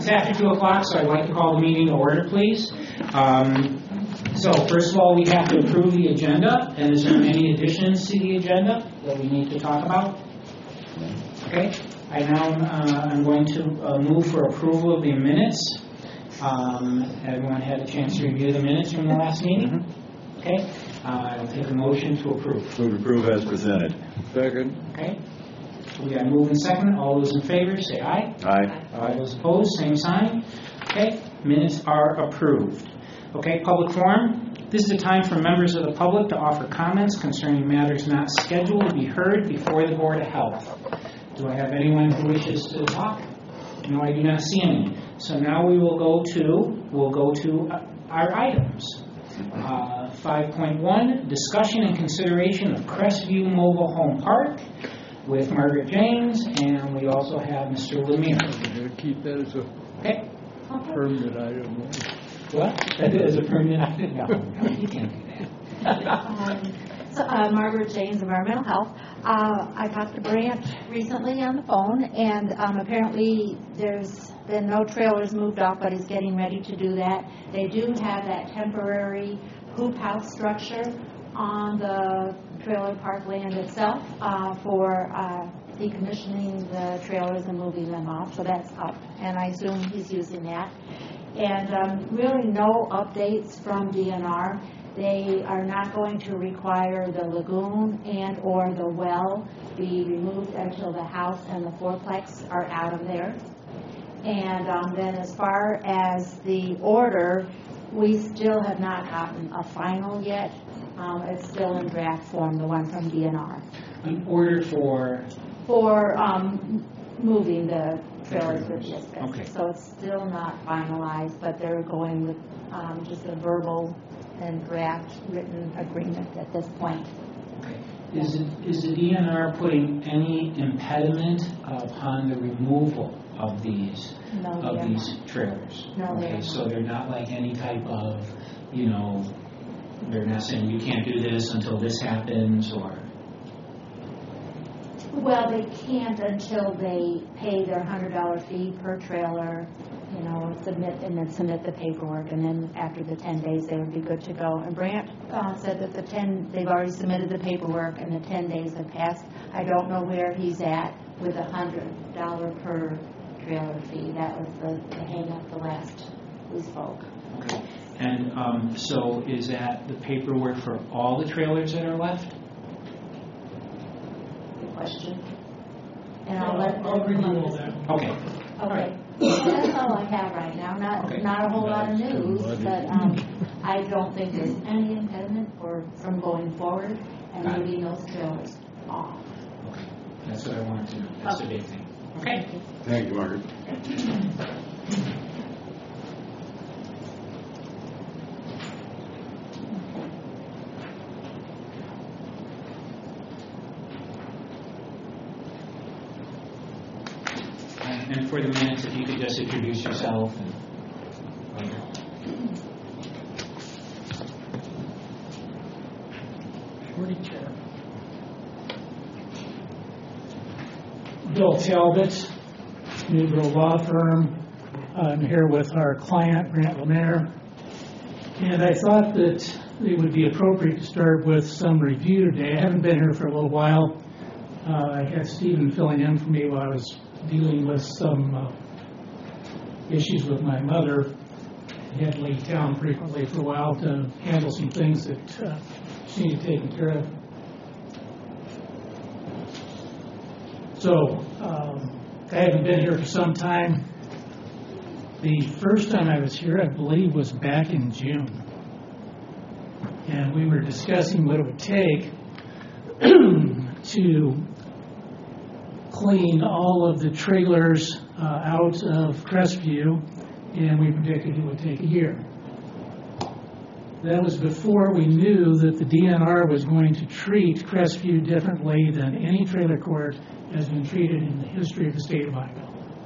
after 2 o'clock, so I'd like to call the meeting to order, please. So first of all, we have to approve the agenda. And is there any additions to the agenda that we need to talk about? Okay. I'm going to move for approval of the minutes. Everyone had a chance to review the minutes from the last meeting? Okay. I'll take a motion to approve. Move to approve as presented. Second. Okay. We got move and second. All those in favor say aye. Aye. All those opposed, same sign. Okay. Minutes are approved. Okay. Public forum. This is a time for members of the public to offer comments concerning matters not scheduled to be heard before the Board of Health. Do I have anyone who wishes to talk? No, I do not see any. So now we'll go to our items. 5.1, discussion and consideration of Crestview Mobile Home Park with Margaret James, and we also have Mr. Lemire. Keep that as a permanent item. What? That is a permanent item? No, you can't do that. Margaret James, Environmental Health. I talked to Brant recently on the phone, and apparently there's been no trailers moved off, but he's getting ready to do that. They do have that temporary hoop house structure on the trailer park land itself for decommissioning the trailers and moving them off, so that's up, and I assume he's using that. And really no updates from DNR. They are not going to require the lagoon and or the well be removed until the house and the fourplex are out of there. And then as far as the order, we still have not gotten a final yet. It's still in draft form, the one from DNR. An order for moving the trailers with the asbestos. Okay. So it's still not finalized, but they're going with just a verbal and draft written agreement at this point. Okay. Is the DNR putting any impediment upon the removal of these trailers? No, okay, so they're not like any type of, they're not saying you can't do this until this happens, or? Well, they can't until they pay their $100 fee per trailer, submit the paperwork, and then after the 10 days they would be good to go. And Brant said that they've already submitted the paperwork and the 10 days have passed. I don't know where he's at with a $100 per trailer fee. That was the hang up the last we spoke. Okay. And so is that the paperwork for all the trailers that are left? Good question. And I'll review all that. Okay. Okay. Well, that's all I have right now. Not a whole lot of news, but I don't think there's any impediment from going forward and moving those trailers off. Okay. That's what I wanted to know. That's a big thing. Okay. Thank you, Margaret. And for the minutes, if you could just introduce yourself. Bill Talbot, Newbro Law Firm. I'm here with our client, Grant Lemire. And I thought that it would be appropriate to start with some review today. I haven't been here for a little while. I had Stephen filling in for me while I was dealing with some issues with my mother. I had to leave town frequently for a while to handle some things that she needed taken care of. So I haven't been here for some time. The first time I was here, I believe, was back in June. And we were discussing what it would take to clean all of the trailers out of Crestview, and we predicted it would take a year. That was before we knew that the DNR was going to treat Crestview differently than any trailer court has been treated in the history of the state of Iowa.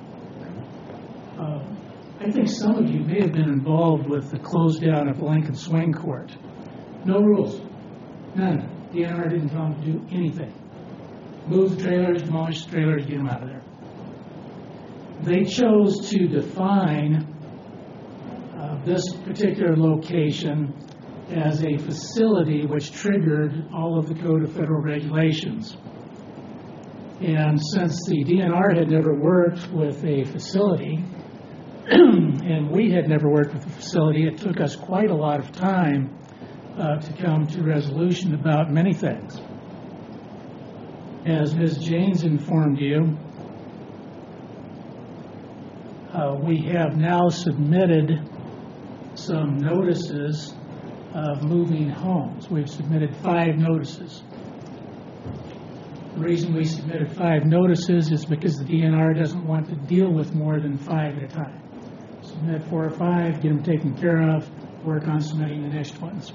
I think some of you may have been involved with the close down of Lincoln Swing Court. No rules. None. DNR didn't tell them to do anything. Move the trailers, demolish the trailers, get them out of there. They chose to define this particular location as a facility which triggered all of the Code of Federal Regulations. And since the DNR had never worked with a facility, and we had never worked with a facility, it took us quite a lot of time to come to resolution about many things. As Ms. Janes informed you, we have now submitted some notices of moving homes. We've submitted 5 notices. The reason we submitted 5 notices is because the DNR doesn't want to deal with more than 5 at a time. Submit 4 or 5, get them taken care of, work on submitting the next ones.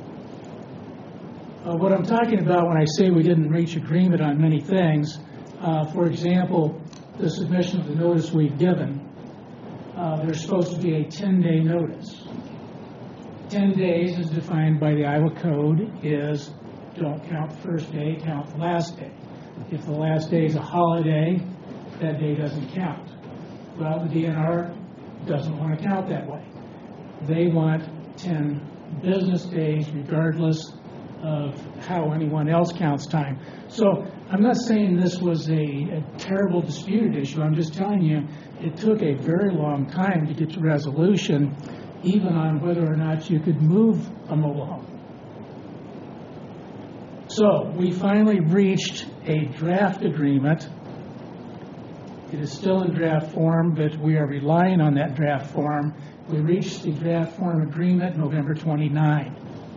What I'm talking about when I say we didn't reach agreement on many things, for example, the submission of the notice we've given, there's supposed to be a 10-day notice. 10 days as defined by the Iowa Code is don't count the first day, count the last day. If the last day is a holiday, that day doesn't count. Well, the DNR doesn't want to count that way. They want 10 business days regardless of how anyone else counts time. So I'm not saying this was a terrible disputed issue. I'm just telling you it took a very long time to get to resolution, even on whether or not you could move a mobile home. So we finally reached a draft agreement. It is still in draft form, but we are relying on that draft form. We reached the draft form agreement November 29.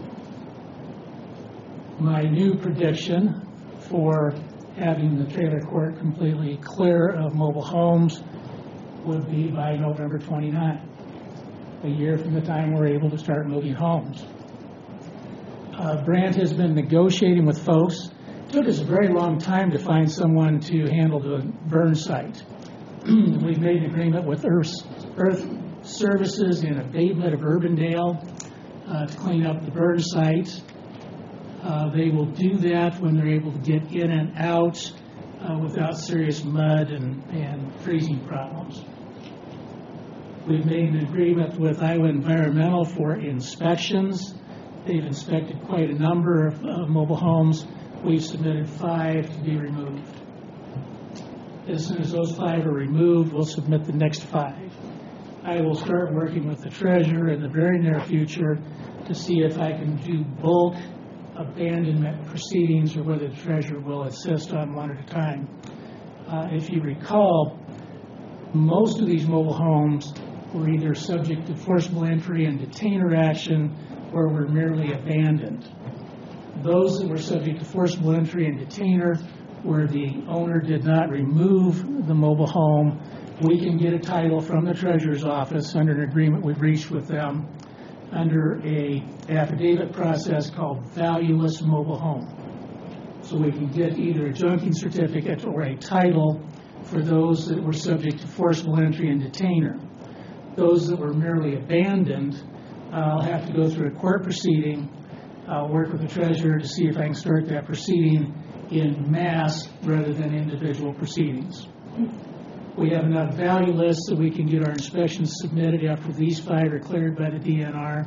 My new prediction for having the trailer court completely clear of mobile homes would be by November 29, a year from the time we're able to start moving homes. Brandt has been negotiating with folks. It took us a very long time to find someone to handle the burn site. We've made an agreement with Earth Services and Abatement of Urbandale to clean up the burn site. They will do that when they're able to get in and out without serious mud and freezing problems. We've made an agreement with Iowa Environmental for inspections. They've inspected quite a number of mobile homes. We've submitted 5 to be removed. As soon as those 5 are removed, we'll submit the next 5. I will start working with the treasurer in the very near future to see if I can do bulk abandonment proceedings or whether the treasurer will assist on one at a time. If you recall, most of these mobile homes were either subject to forcible entry and detainer action or were merely abandoned. Those that were subject to forcible entry and detainer, where the owner did not remove the mobile home, we can get a title from the treasurer's office under an agreement we've reached with them under a affidavit process called valueless mobile home. So we can get either a junking certificate or a title for those that were subject to forcible entry and detainer. Those that were merely abandoned, I'll have to go through a court proceeding. I'll work with the treasurer to see if I can start that proceeding in mass rather than individual proceedings. We have enough value lists that we can get our inspections submitted after these 5 are cleared by the DNR.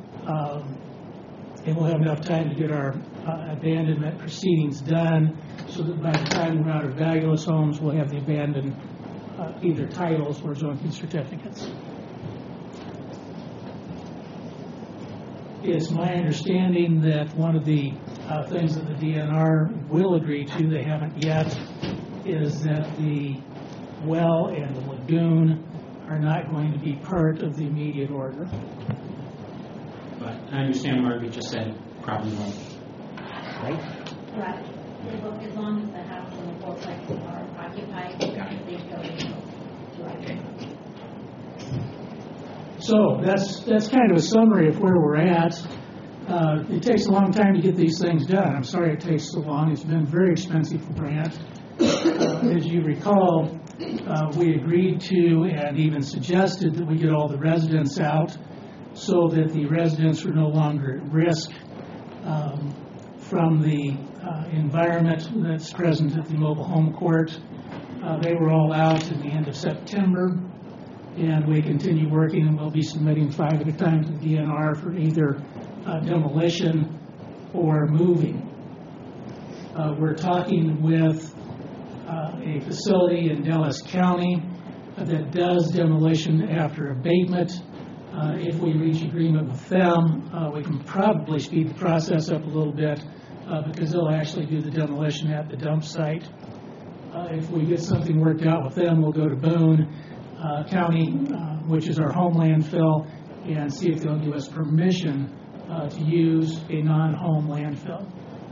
And we'll have enough time to get our abandonment proceedings done so that by the time we're out of valueless homes, we'll have the abandoned either titles or junking certificates. It's my understanding that one of the things that the DNR will agree to, they haven't yet, is that the well and the lagoon are not going to be part of the immediate order. But I understand Margaret just said probably won't. Right? Correct. As long as the house and the fourplex are occupied, they go to Okay. So that's kind of a summary of where we're at. It takes a long time to get these things done. I'm sorry it takes so long. It's been very expensive for Brandt. As you recall, we agreed to and even suggested that we get all the residents out so that the residents were no longer at risk from the environment that's present at the mobile home court. They were all out at the end of September, and we continue working, and we'll be submitting 5 at a time to the DNR for either demolition or moving. We're talking with a facility in Dallas County that does demolition after abatement. If we reach agreement with them, we can probably speed the process up a little bit because they'll actually do the demolition at the dump site. If we get something worked out with them, we'll go to Boone County, which is our home landfill, and see if they'll give us permission to use a non-home landfill.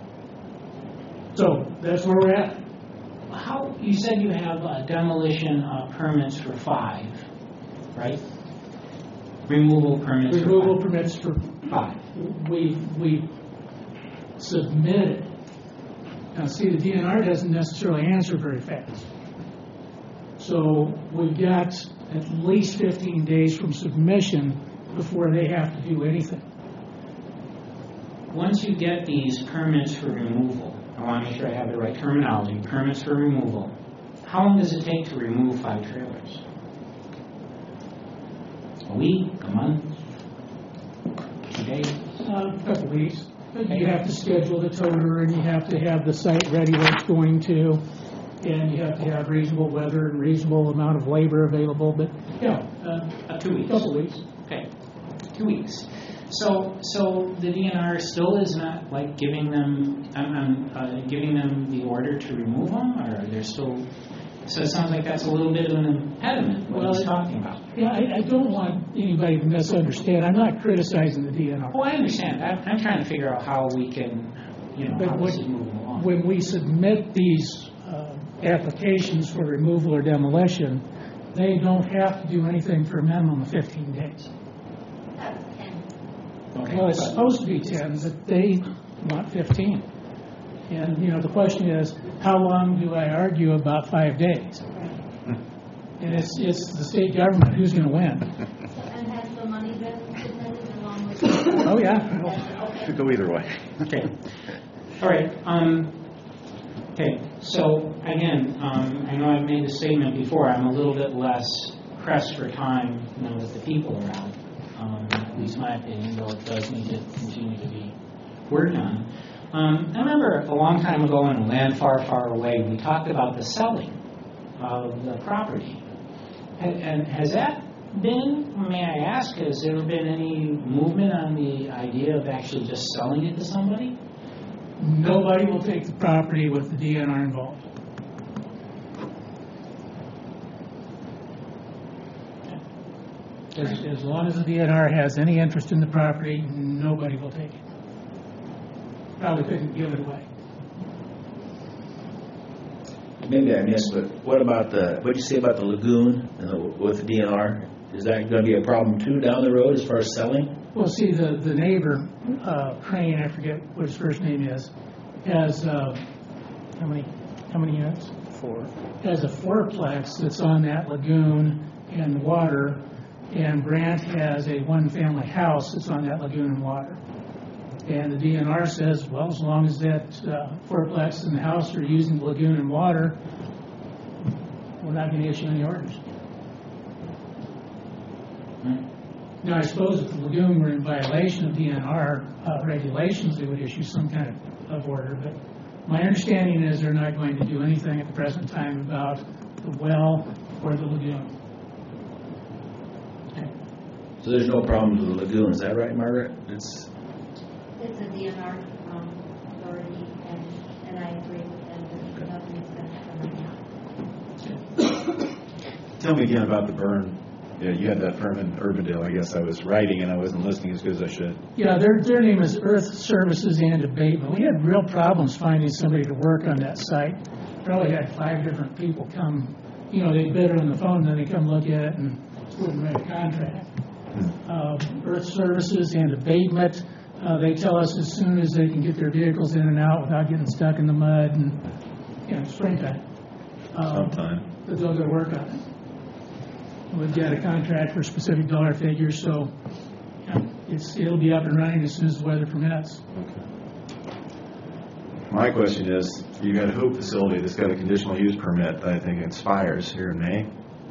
So that's where we're at. How, you said you have demolition permits for 5, right? Removal permits Removal for 5. permits for 5. we submitted. Now, see, the DNR doesn't necessarily answer very fast. So we've got at least 15 days from submission before they have to do anything. Once you get these permits for removal, I want to make sure I have the right terminology, permits for removal, how long does it take to remove 5 trailers? A week, a month, 2 days? A couple weeks. You have to schedule the toter, and you have to have the site ready where it's going to, and you have to have reasonable weather and reasonable amount of labor available. But yeah, 2 weeks. A couple weeks. Okay, 2 weeks. So the DNR still is not like giving them the order to remove them, or they're still. So it sounds like that's a little bit of an impediment. What he's talking about. Yeah, I don't want anybody to misunderstand. I'm not criticizing the DNR. Oh, I understand. I'm trying to figure out how we can, But how this is moving along. when we submit these applications for removal or demolition, they don't have to do anything for a minimum of 15 days. Okay. Well, it's supposed to be 10, but they want 15. And, the question is, how long do I argue about 5 days? And it's the state government who's going to win. And has the money been submitted along with? Oh, yeah. Could go either way. Okay. All right. Okay. So again, I know I've made the statement before. I'm a little bit less pressed for time now that the people are out. At least my opinion, though it does need to continue to be worked on. I remember a long time ago in a land far, far away, we talked about the selling of the property. And has that been, may I ask, has there been any movement on the idea of actually just selling it to somebody? Nobody will take the property with the DNR involved. As long as the DNR has any interest in the property, nobody will take it. Probably couldn't give it away. Maybe I missed, but what about what did you say about the lagoon with the DNR? Is that going to be a problem too down the road as far as selling? Well, see, the neighbor, Crane, I forget what his first name is, has how many units? 4. Has a 4-plex that's on that lagoon and water, and Brant has a 1-family house that's on that lagoon and water. And the DNR says, well, as long as that 4-plex and the house are using the lagoon and water, we're not going to issue any orders. Now, I suppose if the lagoon were in violation of DNR regulations, they would issue some kind of order. But my understanding is they're not going to do anything at the present time about the well or the lagoon. Okay. So there's no problems with the lagoon, is that right, Margaret? It's a DNR authority, and I agree with them that nothing's going to happen right now. Tell me again about the burn. Yeah, you had that firm in Urbandale. I guess I was writing and I wasn't listening as good as I should. Yeah, their name is Earth Services and Abatement. We had real problems finding somebody to work on that site. Probably had 5 different people come. They bid on the phone, then they come look at it and wouldn't write a contract. Earth Services and Abatement. They tell us as soon as they can get their vehicles in and out without getting stuck in the mud and springtime. Sometime. That they'll go work on it. We've got a contract for a specific dollar figure, so it'll be up and running as soon as the weather permits. Okay. my question is, you got a hoop facility that's got a conditional use permit that I think expires here in May.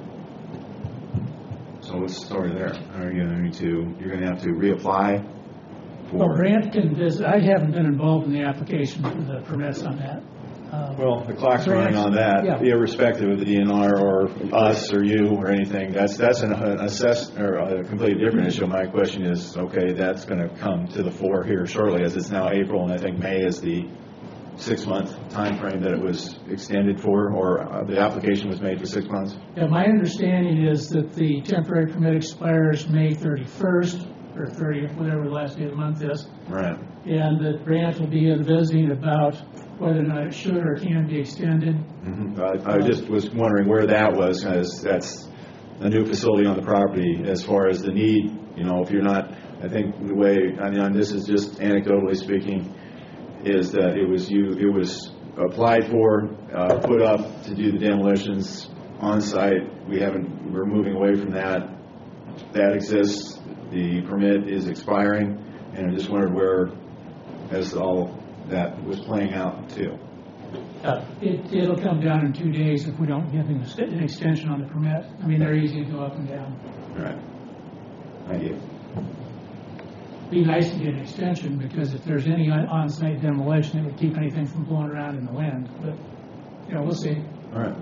So what's the story there? Are you going to, you're going to have to reapply Well, for? Brant can visit, I haven't been involved in the application for the permits on that. Well, the clock's running on Yeah. that, irrespective of the DNR or us or you or anything. That's an a completely different issue. My question is, okay, that's going to come to the fore here shortly, as it's now April, and I think May is the 6-month time frame that it was extended for, or the application was made for 6 months. Yeah, my understanding is that the temporary permit expires May 31st, or 30th, whatever the last day of the month is, Right. and that Brant will be visiting about whether or not it should or can be extended. I just was wondering where that was, as that's a new facility on the property. As far as the need, if you're not, I think the way, this is just anecdotally speaking, is that it was applied for, put up to do the demolitions on site. We're moving away from that. That exists. The permit is expiring, and I just wondered where, as all that was playing out too. It'll come down in 2 days if we don't give him an extension on the permit. I mean, they're easy to go up and down. All right. Thank you. Be nice to get an extension, because if there's any on-site demolition, it would keep anything from blowing around in the wind. But, we'll see. All right.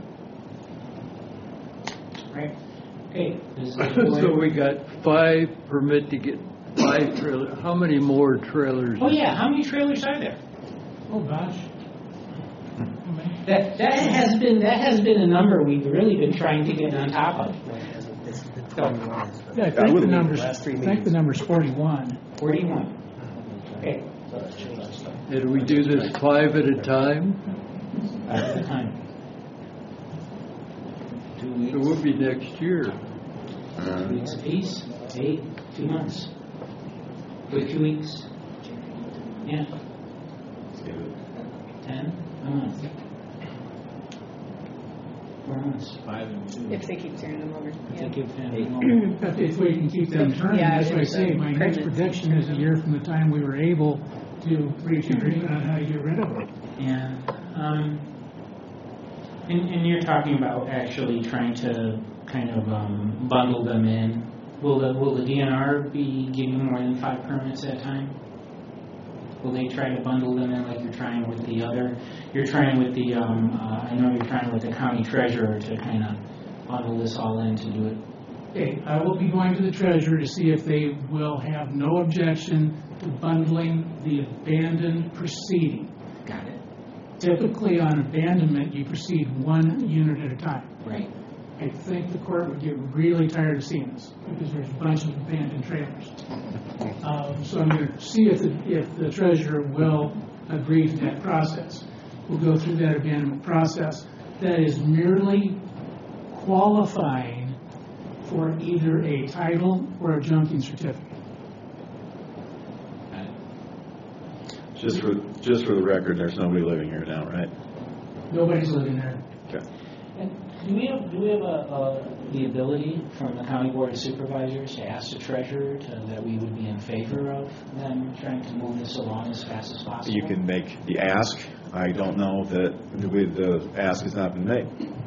Right. Okay. So we got 5 permit to get 5 trailers. How many more trailers? Oh, yeah, how many trailers are there? Oh, gosh. That has been a number we've really been trying to get on top of. Yeah, I think the number's 41. 41. Okay. Did we do this 5 at a time? At the time. 2 weeks. It would be next year. 2 weeks apiece. 8, 2 months. With 2 weeks. Yeah. 10 a month. 4 months. 5 and 2. If they keep turning them over. Yeah. If we can keep them turning, Yeah, that's what I say. My next permits. prediction is a year from the time we were able to reach agreement on how to get rid of it. Yeah. And you're talking about actually trying to kind of bundle them in. Will the DNR be giving more than 5 permits at a time? Will they try to bundle them in like you're trying with the other? You're trying with the, I know you're trying with the county treasurer to kind of bundle this all in to do it. Okay, I will be going to the treasurer to see if they will have no objection to bundling the abandoned proceeding. Got it. Typically on abandonment, you proceed 1 unit at a time. Right. I think the court would get really tired of seeing this, because there's a bunch of abandoned trailers. So I'm going to see if the treasurer will agree to that process. We'll go through that abandonment process. That is merely qualifying for either a title or a junking certificate. Just for the record, there's nobody living here now, right? Nobody's living there. Okay. And do we have the ability from the county board of supervisors to ask the treasurer that we would be in favor of them trying to move this along as fast as possible? You can make the ask. I don't know that the ask has not been made.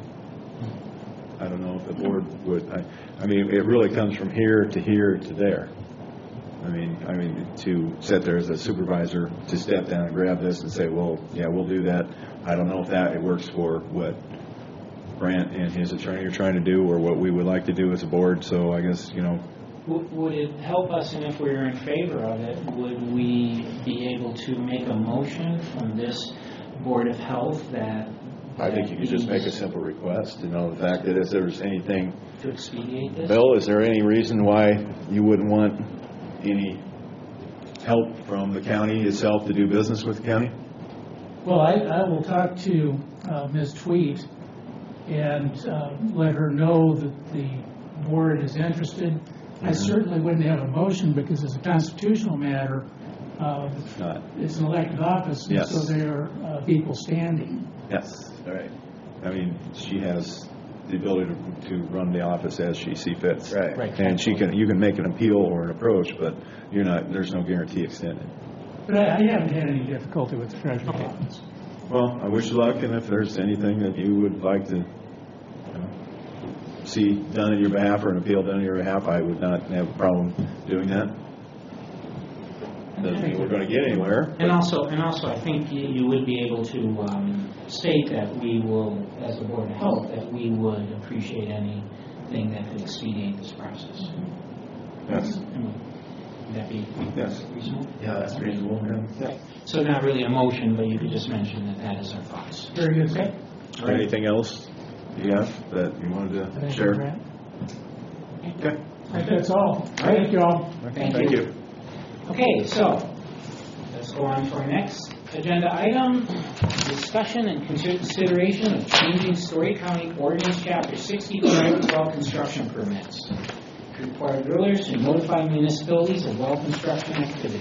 I don't know if the board would. I mean, it really comes from here to there. I mean, to sit there as a supervisor to step down and grab this and say, well, yeah, we'll do that. I don't know if it works for what Brant and his attorney are trying to do, or what we would like to do as a board. So I guess, Would it help us, and if we were in favor of it, would we be able to make a motion from this Board of Health that... I think you could just make a simple request to know the fact that if there's anything... To expedite this? Bill, is there any reason why you wouldn't want any help from the county itself to do business with the county? Well, I will talk to Ms. Tweet and let her know that the board is interested. I certainly wouldn't have a motion, because it's a constitutional matter. It's an elected office, Yes. so there are people standing. Yes. All right. I mean, she has the ability to run the office as she sees fit. Right. And you can make an appeal or an approach, but there's no guarantee extended. But I haven't had any difficulty with the treasure departments. Well, I wish you luck, and if there's anything that you would like to see done in your behalf or an appeal done on your behalf, I would not have a problem doing that. Doesn't mean we're going to get anywhere. And also, I think you would be able to state that we will, as a Board of Health, that we would appreciate anything that could expedite this process. Yes. Would that be Yes. reasonable? Yeah, that's reasonable. Okay. So not really a motion, but you could just mention that that is our thoughts. Very good. Okay? All right. Anything else you have that you wanted to share? Okay. I think that's all. Thank you all. Thank you. Okay, so let's go on to our next agenda item, discussion and consideration of changing Story County Ordinance Chapter 60 private well construction permits. Require drillers to notify municipalities of well construction activity.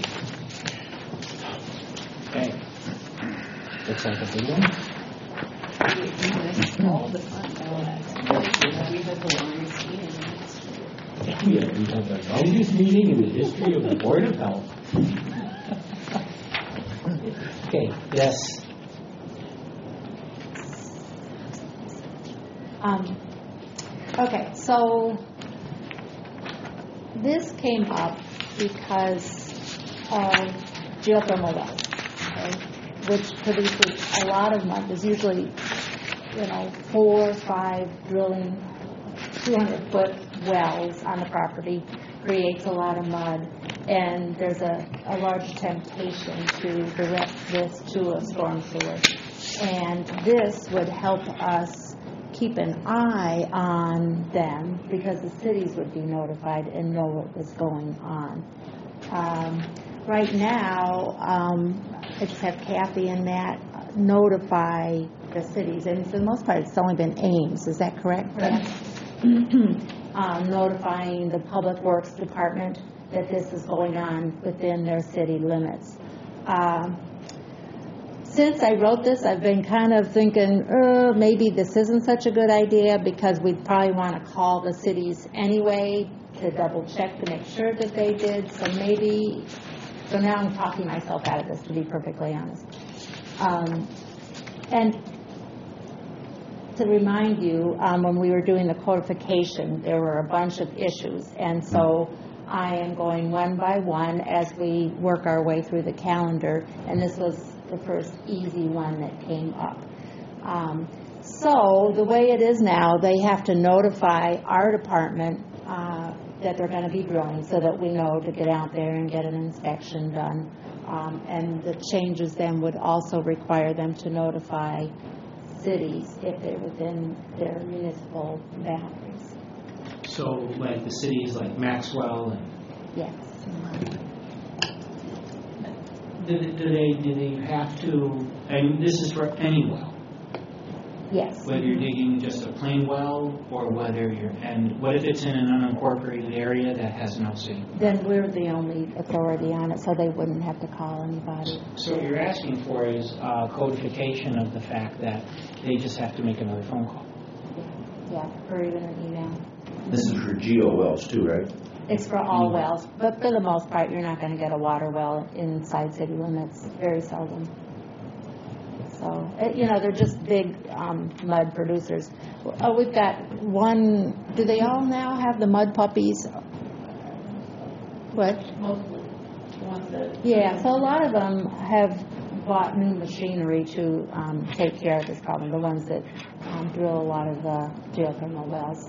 Okay. Looks like a big one. All the fun. We have the longest meeting next week. We have the longest meeting in the history of the Board of Health. Okay, yes. Okay, so this came up because of geothermal wells, okay, which produces a lot of mud. There's usually, 4 or 5 drilling 200-foot wells on the property, creates a lot of mud, and there's a large temptation to direct this to a storm sewer. And this would help us keep an eye on them because the cities would be notified and know what was going on. Right now, I just have Kathy and Matt notify the cities, and for the most part, it's only been Ames. Is that correct, Matt? Notifying the Public Works Department that this is going on within their city limits. Since I wrote this, I've been kind of thinking, maybe this isn't such a good idea because we'd probably want to call the cities anyway to double check to make sure that they did. So now I'm talking myself out of this, to be perfectly honest. And to remind you, when we were doing the codification, there were a bunch of issues. And so I am going one by one as we work our way through the calendar. And this was the first easy one that came up. So the way it is now, they have to notify our department that they're going to be drilling so that we know to get out there and get an inspection done. And the changes then would also require them to notify cities if they're within their municipal boundaries. So like the cities like Maxwell and Yes. do they have to, and this is for any well, Yes. whether you're digging just a plain well or whether and what if it's in an unincorporated area that has no city? Then we're the only authority on it, so they wouldn't have to call anybody. So what you're asking for is codification of the fact that they just have to make another phone call. Yeah, or even an email. This is for geo wells too, right? It's for all wells, but for the most part, you're not going to get a water well inside city limits, very seldom. So, they're just big mud producers. We've got one, do they all now have the mud puppies? What? Yeah, so a lot of them have bought new machinery to take care of this problem, the ones that drill a lot of the geothermal wells.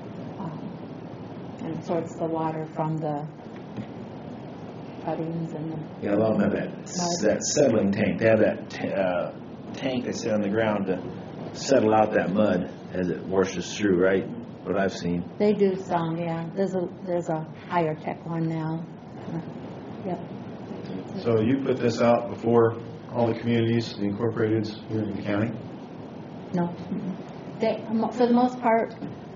And sorts the water from the cuttings and the... Yeah, a lot of them have that settling tank. They have that tank they sit on the ground to settle out that mud as it washes through, right? What I've seen. They do some, yeah. There's a higher tech one now. Yep. So you put this out before all the communities, the incorporated here in the county? No. They, for the most part,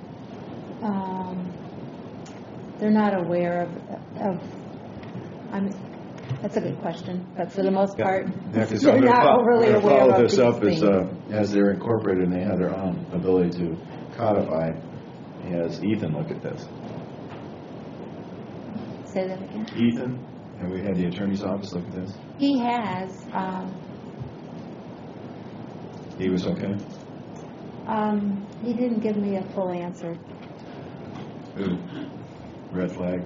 they're not aware of that's a good question, but for the most part, they're not overly aware of follow this these up things. as they're incorporated and they have their own ability to codify. Has Ethan look at this? Say that again? Ethan, Have we had the attorney's office look at this? He has, He was okay? he didn't give me a full answer. Ooh, red flag.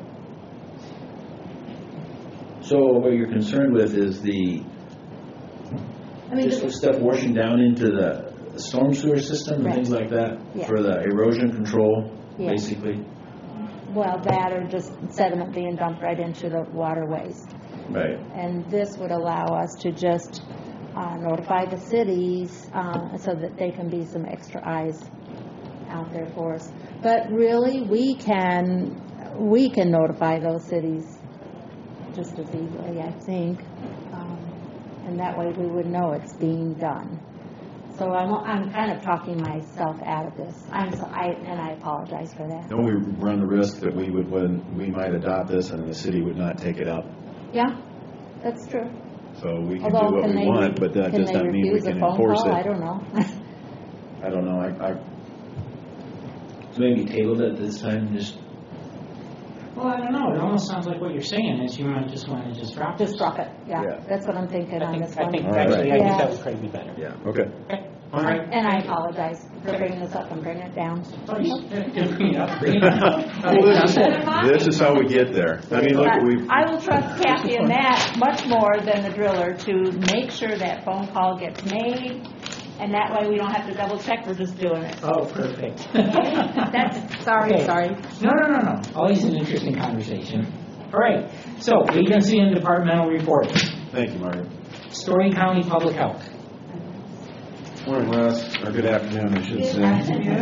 So what you're concerned with is the, I mean, just the stuff washing down into the storm sewer system and Right. things like that? Yeah. For the erosion control, Yeah. basically? well, that or just sediment being dumped right into the waterways. Right. And this would allow us to just notify the cities so that they can be some extra eyes out there for us. But really, we can notify those cities just as easily, I think. And that way we would know it's being done. So I'm kind of talking myself out of this. And I apologize for that. Don't we run the risk that we might adopt this and the city would not take it up? Yeah, that's true. So we can do Although, what we want, but that does not mean we refuse a can phone enforce call? it. I don't know. I don't know. So maybe table it this time, just, Well, I don't know, it almost sounds like what you're saying is you might just want to just drop Just this. drop it, yeah. Yeah. That's what I'm thinking on this I one. think All right. actually, I think Yeah. that would probably be better. yeah. Okay. Okay, all right. And I apologize for bringing this up and bringing it down. Bring it up, bring it up. Well, this is how we get there. I mean, look, But I will trust Kathy and Matt much more than the driller to make sure that phone call gets made, and that way we don't have to double check, we're just doing it. Oh, perfect. That's, sorry. No. Always an interesting conversation. All right, so agency and departmental reports. Thank you, Mario. Story County Public Health. Morning, Russ. Or good afternoon, I should say.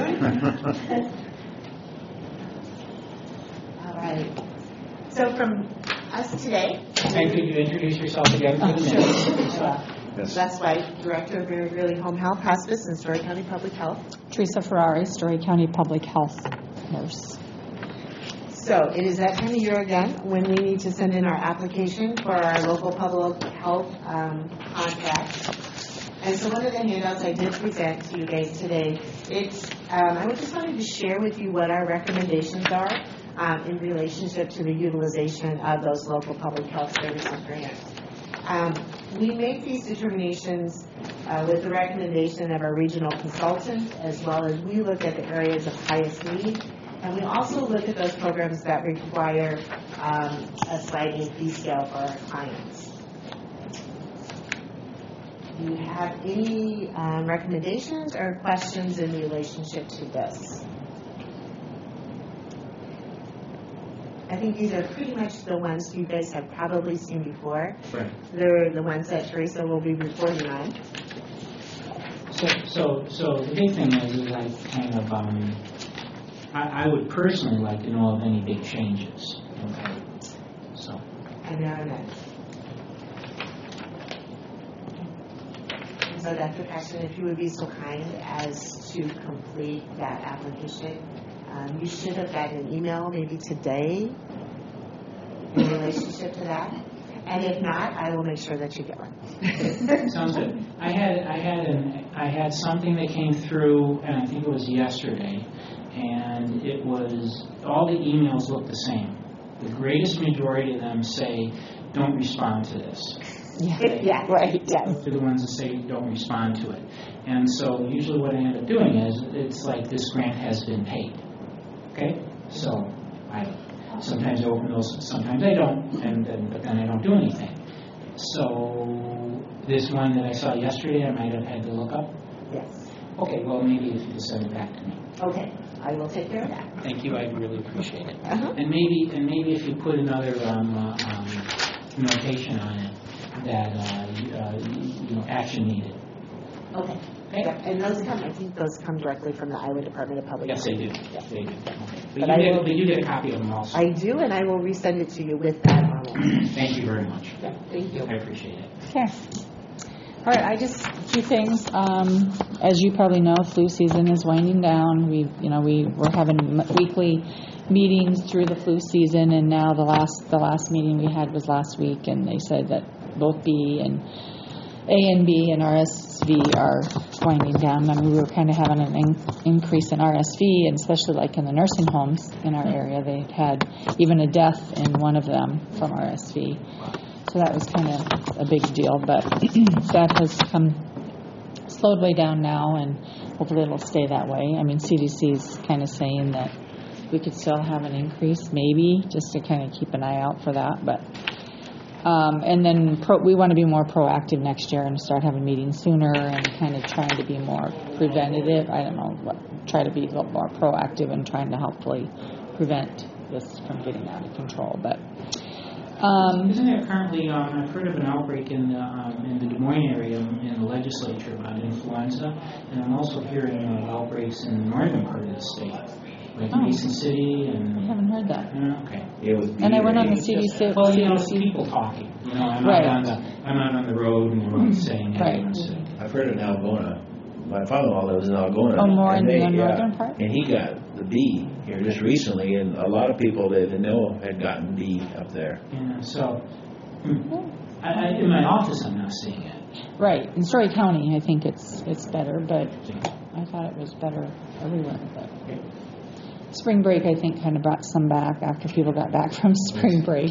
All right. So from us today, And could you introduce yourself again for the minutes? Yes. Les White, Director of Mary Greeley Home Health Hospice in Story County Public Health. Teresa Ferrari, Story County Public Health Nurse. So it is that time of year again when we need to send in our application for our local public health contract. And so one of the handouts I did present to you guys today, it's, I just wanted to share with you what our recommendations are in relationship to the utilization of those local public health services grants. We make these determinations with the recommendation of our regional consultant, as well as we look at the areas of highest need. And we also look at those programs that require a sliding fee scale for our clients. Do you have any recommendations or questions in relationship to this? I think these are pretty much the ones you guys have probably seen before. Right. They're the ones that Teresa will be reporting on. So the big thing is I kind of, I would personally like to know of any big changes. Okay. So. I know. So Dr. Paxton, if you would be so kind as to complete that application, you should have gotten an email maybe today in relationship to that. And if not, I will make sure that you get one. Sounds good. I had something that came through, and I think it was yesterday, and it was, all the emails look the same. The greatest majority of them say, don't respond to this. Yeah, right, yes. To the ones that say don't respond to it. And so usually what I end up doing is, it's like this grant has been paid. Okay? So I sometimes open those, sometimes I don't, but then I don't do anything. So this one that I saw yesterday, I might have had to look up. Yes. Okay, well, maybe if you just send it back to me. Okay, I will take care of that. Thank you, I really appreciate it. Uh-huh. And maybe if you put another notation on it that action needed. Okay. Yep, and those come, I think those come directly from the Iowa Department of Public Yes, Health. they do. They do. Okay. But But you get a copy of them also. I do, and I will resend it to you with that on. Thank you very much. Yeah, thank you. I appreciate it. Okay. All right, a few things. As you probably know, flu season is winding down. We're having weekly meetings through the flu season, and now the last meeting we had was last week, and they said that both A and B and RS RSV are winding down. I mean, we were kind of having an increase in RSV, and especially like in the nursing homes in our area. They had even a death in one of them from RSV. So that was kind of a big deal, but that has slowed way down now, and hopefully it'll stay that way. I mean, CDC is kind of saying that we could still have an increase, maybe, just to kind of keep an eye out for that. But and then we want to be more proactive next year and start having meetings sooner and kind of trying to be more preventative. I don't know, try to be a little more proactive and trying to hopefully prevent this from getting out of control. But isn't there currently, I've heard of an outbreak in the Des Moines area in the legislature about influenza, and I'm also hearing of outbreaks in the northern part of the state, like Mason City and... I haven't heard that. Okay. And I went on the CDC. Well, you know, it's people talking. You know, I'm not on the road and we're saying everyone's sick. I've heard in Algona. My father-in-law lives in Algona. Oh, more in the northern part? And he got the B here just recently, and a lot of people that they know had gotten B up there. Yeah, so in my office I'm not seeing it. Right. In Story County, I think it's better, but I thought it was better everywhere. But spring break, I think, kind of brought some back after people got back from spring break.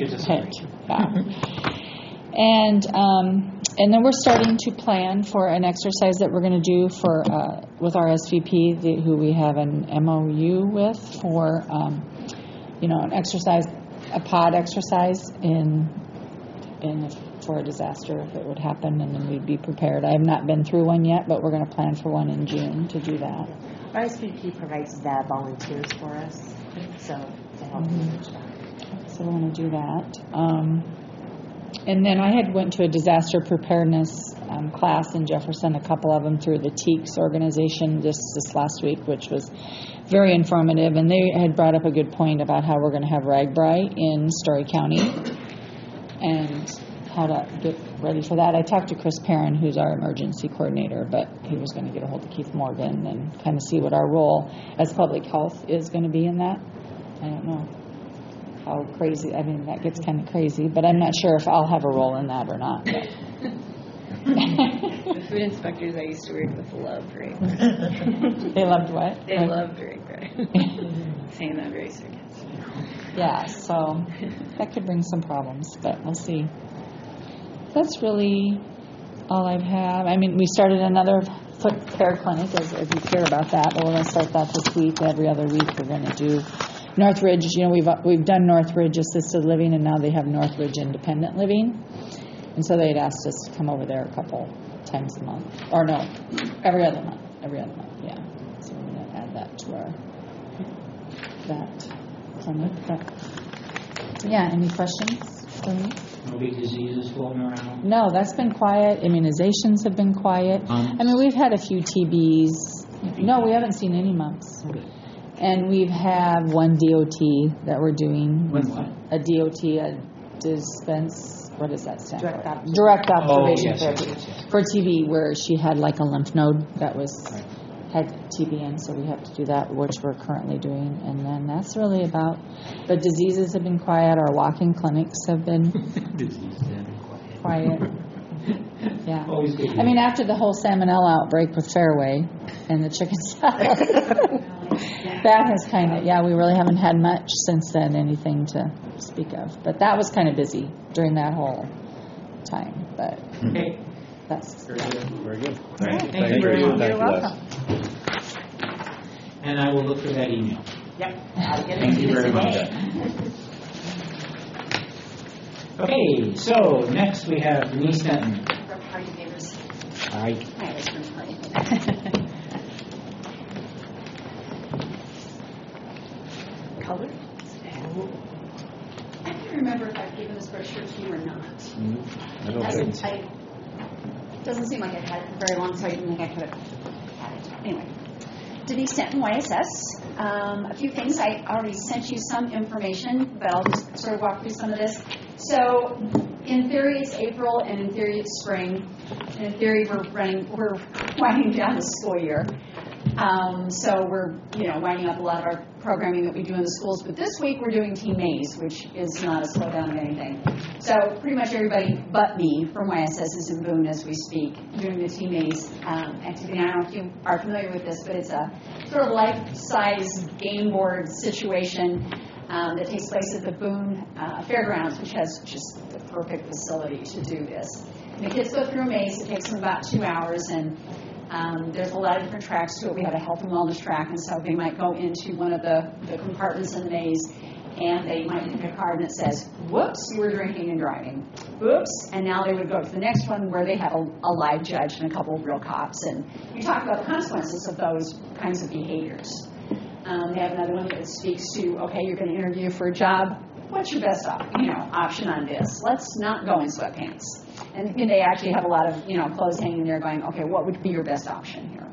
And then we're starting to plan for an exercise that we're going to do for with our SVP, who we have an MOU with for, an exercise, a pod exercise for a disaster if it would happen, and then we'd be prepared. I have not been through one yet, but we're going to plan for one in June to do that. RSVP provides volunteers for us, so to help manage that. So we want to do that. And then I had went to a disaster preparedness class in Jefferson, a couple of them through the TEACS organization this last week, which was very informative. And they had brought up a good point about how we're going to have RAGBRAI in Story County and how to get ready for that. I talked to Chris Perrin, who's our emergency coordinator, but he was going to get a hold of Keith Morgan and kind of see what our role as public health is going to be in that. I don't know how crazy, I mean, that gets kind of crazy, but I'm not sure if I'll have a role in that or not. The food inspectors I used to work with loved RAGBRAI. They loved what? They loved RAGBRAI. Saying that very sarcastically. Yeah, so that could bring some problems, but we'll see. That's really all I have. I mean, we started another foot care clinic, if you care about that, but we're going to start that this week. Every other week we're going to do Northridge. We've done Northridge Assisted Living, and now they have Northridge Independent Living. And so they had asked us to come over there a couple times a month. Or no, every other month, yeah. So we're going to add that to that clinic. But, yeah, any questions for me? No big diseases floating around? No, that's been quiet. Immunizations have been quiet. I mean, we've had a few TBs. No, we haven't seen any mumps. Okay. And we've had one DOT that we're doing. One what? A DOT, a dispense, what does that stand Direct for? observation. Direct observation yes, therapy yes. for TB, where she had like a lymph node that had TB in, so we have to do that, which we're currently doing. And then that's really about, but diseases have been quiet. Our walk-in clinics have been quiet. Yeah. Always good. I mean, after the whole salmonella outbreak with Fairway and the chicken salad, that has kind of, we really haven't had much since then, anything to speak of. But that was kind of busy during that whole time. But Okay. that's Very good. Very good. Thank you very much. You're welcome. And I will look for that email. Yep. I'll get it Thank you to very much. today. Okay, so next we have Denise Denton. From Party Neighbors. Hi. Hi, I was from Party. Color? I can't remember if I've given this brochure to you or not. I don't think so. It doesn't seem like I've had it for very long, so I didn't think I could have had it. Anyway, Denise Stanton, YSS. A few things. I already sent you some information, but I'll just sort of walk through some of this. So, in theory, it's April, and in theory, it's spring. And in theory, we're winding down the school year. So we're, winding up a lot of our programming that we do in the schools. But this week we're doing Team Maze, which is not a slowdown of anything. So pretty much everybody but me from YSS is in Boone as we speak, doing the Team Maze activity. I don't know if you are familiar with this, but it's a sort of life-size game board situation that takes place at the Boone Fairgrounds, which has just the perfect facility to do this. And the kids go through a maze. It takes them about 2 hours, and there's a lot of different tracks to it. We have a health and wellness track, and so they might go into one of the compartments in the maze, and they might pick a card and it says, whoops, you were drinking and driving. Whoops. And now they would go to the next one where they have a live judge and a couple of real cops. And you talk about the consequences of those kinds of behaviors. They have another one that speaks to, okay, you're going to interview for a job. What's your best option on this? Let's not go in sweatpants. And they actually have a lot of clothes hanging there going, okay, what would be your best option here?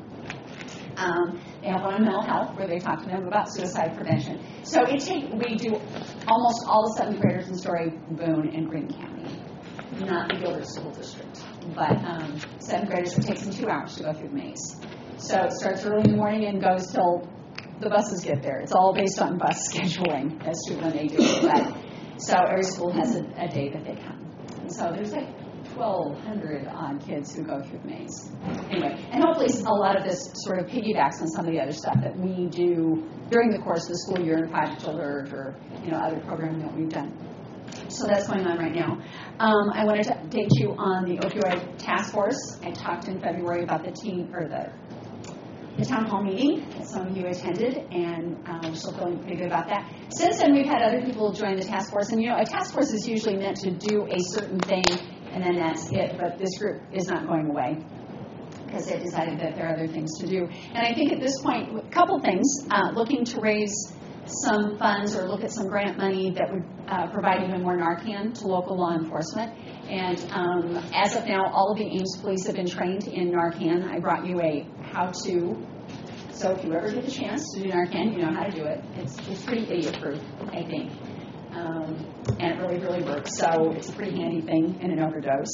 They have one on mental health where they talk to them about suicide prevention. So we do almost all the 7th graders in Story, Boone, and Greene County, not the Gilbert School District. But 7th graders, it takes them 2 hours to go through the maze. So it starts early in the morning and goes till the buses get there. It's all based on bus scheduling as to when they do it. But, so every school has a day that they come. And so there's like 1,200 odd kids who go through the maze. Anyway, and hopefully a lot of this sort of piggybacks on some of the other stuff that we do during the course of the school year in Project Alert or other programming that we've done. So that's going on right now. I wanted to update you on the opioid task force. I talked in February about the town hall meeting that some of you attended, and we're still feeling pretty good about that. Since then, we've had other people join the task force, and a task force is usually meant to do a certain thing, and then that's it. But this group is not going away because they've decided that there are other things to do. And I think at this point, a couple things, looking to raise some funds or look at some grant money that would provide even more Narcan to local law enforcement. And as of now, all of the Ames police have been trained in Narcan. I brought you a how-to. So if you ever get the chance to do Narcan, you know how to do it. It's pretty idiot-proof, I think. And it really, really works. So it's a pretty handy thing in an overdose.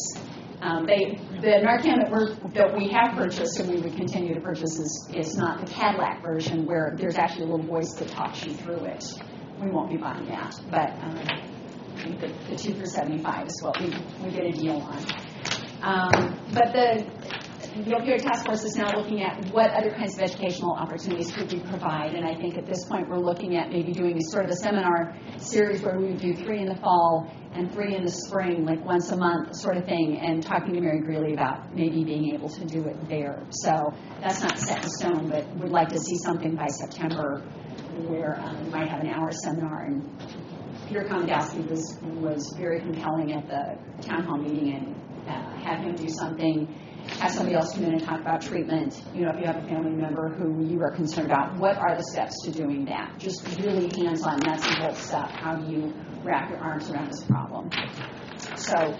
The Narcan that we have purchased and we would continue to purchase is not the Cadillac version where there's actually a little voice that talks you through it. We won't be buying that, but I think the 2 for $75 is what we get a deal on. But the opioid task force is now looking at what other kinds of educational opportunities could we provide, and I think at this point we're looking at maybe doing sort of a seminar series where we would do 3 in the fall and 3 in the spring, like once a month sort of thing, and talking to Mary Greeley about maybe being able to do it there. So that's not set in stone, but we'd like to see something by September where we might have an hour seminar. And Peter Komodowski was very compelling at the town hall meeting, and have him do something, have somebody else come in and talk about treatment. If you have a family member who you are concerned about, what are the steps to doing that? Just really hands-on, nuts and bolts stuff. How do you wrap your arms around this problem? So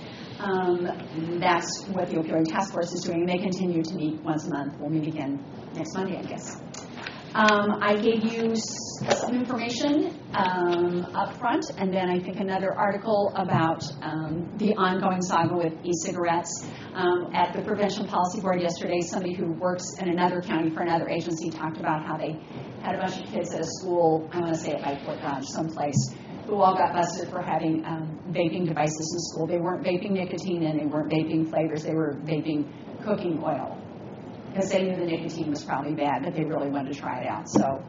that's what the opioid task force is doing. They continue to meet once a month. We'll meet again next Monday, I guess. I gave you some information up front, and then I think another article about the ongoing saga with e-cigarettes. At the Prevention Policy Board yesterday, somebody who works in another county for another agency talked about how they had a bunch of kids at a school, I want to say it by Fort Dodge, someplace, who all got busted for having vaping devices in school. They weren't vaping nicotine and they weren't vaping flavors, they were vaping cooking oil. Because they knew the nicotine was probably bad, but they really wanted to try it out. So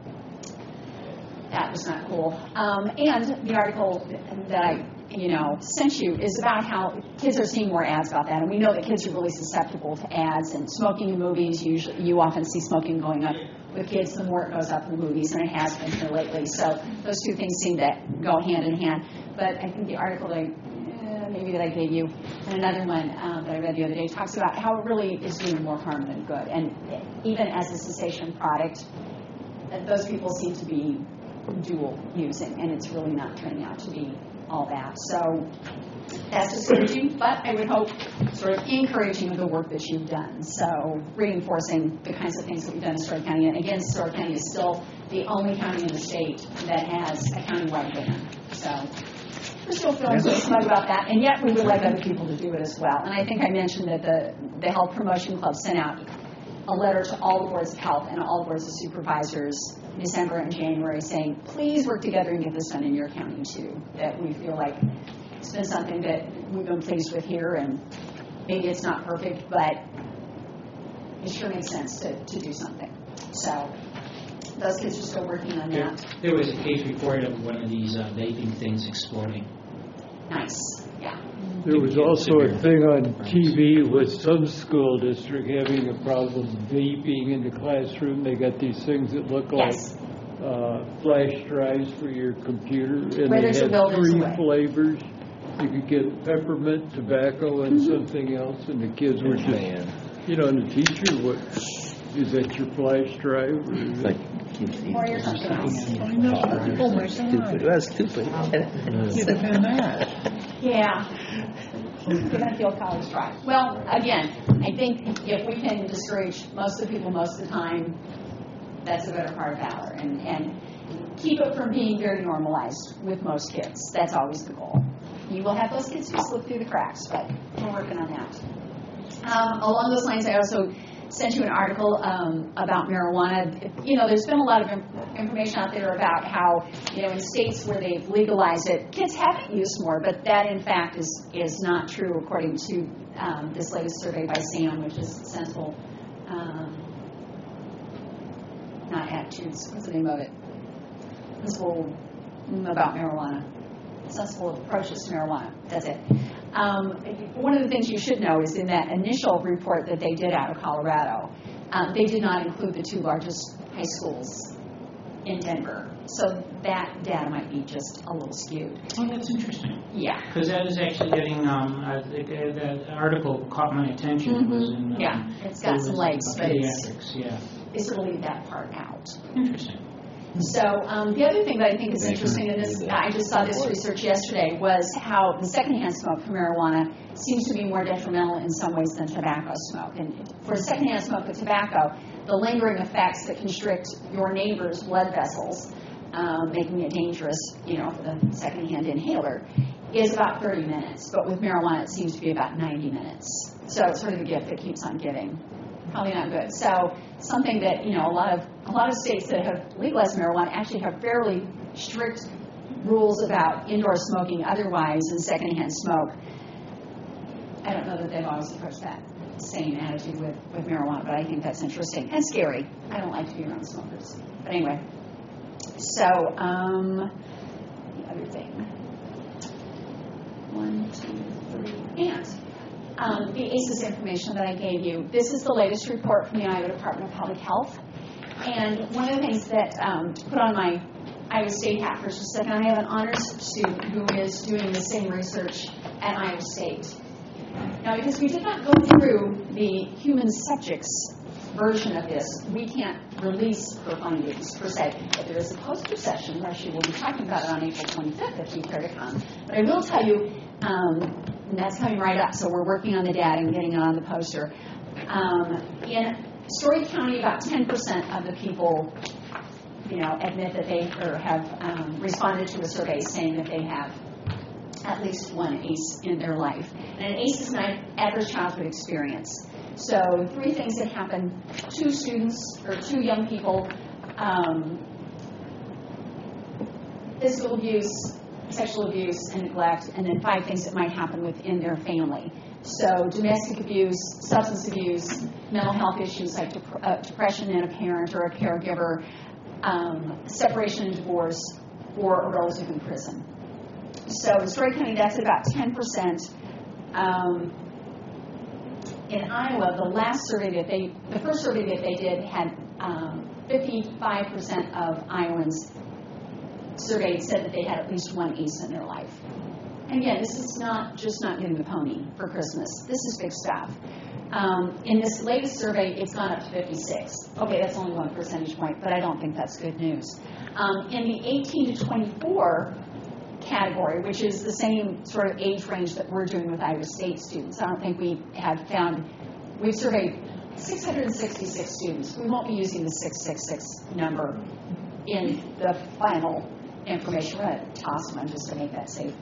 that was not cool. And the article that I sent you is about how kids are seeing more ads about that. And we know that kids are really susceptible to ads. And smoking in movies, you often see smoking going up with kids the more it goes up in the movies, and it has been here lately. So those two things seem to go hand in hand. But I think the article that I gave you, and another one that I read the other day, talks about how it really is doing more harm than good. And even as a cessation product, those people seem to be dual using, and it's really not turning out to be all that. So that's discouraging, but I would hope sort of encouraging the work that you've done. So reinforcing the kinds of things that we've done in Story County. And again, Story County is still the only county in the state that has a countywide ban. So we're still feeling so smug about that, and yet we would like other people to do it as well. And I think I mentioned that the Health Promotion Club sent out a letter to all the boards of health and all the boards of supervisors in December and January saying, please work together and get this done in your county too. That we feel like it's been something that we've been pleased with here, and maybe it's not perfect, but it sure makes sense to do something. So those kids are still working on that. There was a case report of one of these vaping things exploding. Nice, yeah. There was also a thing on TV with some school district having a problem vaping in the classroom. They got these things that look Yes. like flash drives for your computer, and Where they there's a had building's 3 away. flavors. You could get peppermint, tobacco, and something else, and the kids were just, and the teacher, what, is that your flash drive? Or is it- Or you're something else. That's stupid. Yeah. You're going to feel college dry. Well, again, I think if we can discourage most of the people most of the time, that's a better part of valor. And keep it from being very normalized with most kids. That's always the goal. You will have those kids who slip through the cracks, but we're working on that. Along those lines, I also sent you an article about marijuana. There's been a lot of information out there about how, in states where they've legalized it, kids have used more, but that in fact is not true according to this latest survey by SAM, which is Sensible, not Attitudes, what's the name of it? Sensible about marijuana. Sensible approaches to marijuana. That's it. One of the things you should know is in that initial report that they did out of Colorado, they did not include the 2 largest high schools in Denver. So that data might be just a little skewed. Oh, that's interesting. Yeah. Because that is actually getting, that article caught my attention. It was in, Yeah, it's got some legs, but pediatrics, yeah. they sort of leave that part out. Interesting. So the other thing that I think is interesting, and this, I just saw this research yesterday, was how the secondhand smoke for marijuana seems to be more detrimental in some ways than tobacco smoke. And for secondhand smoke with tobacco, the lingering effects that constrict your neighbor's blood vessels, making it dangerous, for the secondhand inhaler, is about 30 minutes. But with marijuana, it seems to be about 90 minutes. So it's sort of a gift that keeps on giving. Probably not good. So something that a lot of states that have legalized marijuana actually have fairly strict rules about indoor smoking otherwise and secondhand smoke. I don't know that they've always approached that same attitude with marijuana, but I think that's interesting and scary. I don't like to be around smokers. But anyway, so the other thing. 1, 2, 3, and the ACEs information that I gave you. This is the latest report from the Iowa Department of Public Health. And one of the things that put on my Iowa State hat for just a second, I have an honors student who is doing the same research at Iowa State. Now, because we did not go through the human subjects version of this, we can't release her findings per se. But there is a poster session where she will be talking about it on April 25th if you care to come. But I will tell you, and that's coming right up, so we're working on the data and getting it on the poster. In Story County, about 10% of the people, admit that they have responded to a survey saying that they have at least one ACE in their life. And an ACE is an adverse childhood experience. So 3 things that happen: 2 students or 2 young people, physical abuse, sexual abuse, and neglect, and then 5 things that might happen within their family. So domestic abuse, substance abuse, mental health issues like depression in a parent or a caregiver, separation and divorce, or a relative in prison. So in Story County, that's about 10%. In Iowa, the first survey that they did had 55% of Iowans surveyed said that they had at least one ACE in their life. And again, this is not just not getting the pony for Christmas. This is big stuff. In this latest survey, it's gone up to 56. Okay, that's only 1 percentage point, but I don't think that's good news. In the 18 to 24 category, which is the same sort of age range that we're doing with Iowa State students, I don't think we've surveyed 666 students. We won't be using the 666 number in the final information. We're going to toss one just to make that safe.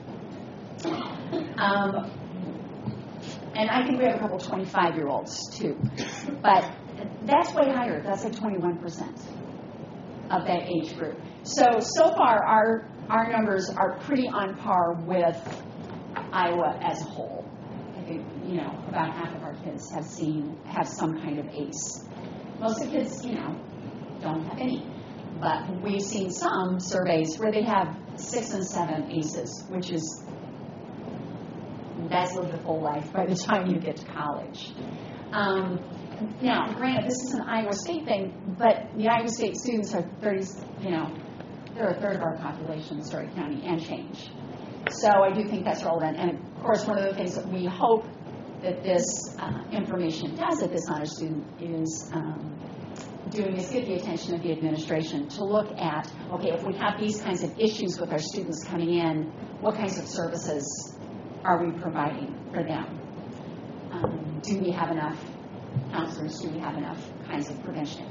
And I think we have a couple 25-year-olds too. But that's way higher. That's like 21% of that age group. So far, our numbers are pretty on par with Iowa as a whole. I think, about half of our kids have some kind of ACE. Most of the kids, don't have any. But we've seen some surveys where they have 6 and 7 ACEs, that's lived a full life by the time you get to college. Now, granted, this is an Iowa State thing, but the Iowa State students are they're a third of our population in Story County and change. So I do think that's relevant. And of course, one of the things that we hope that this information does at this honor student is doing is get the attention of the administration to look at, okay, if we have these kinds of issues with our students coming in, what kinds of services are we providing for them? Do we have enough counselors? Do we have enough kinds of prevention,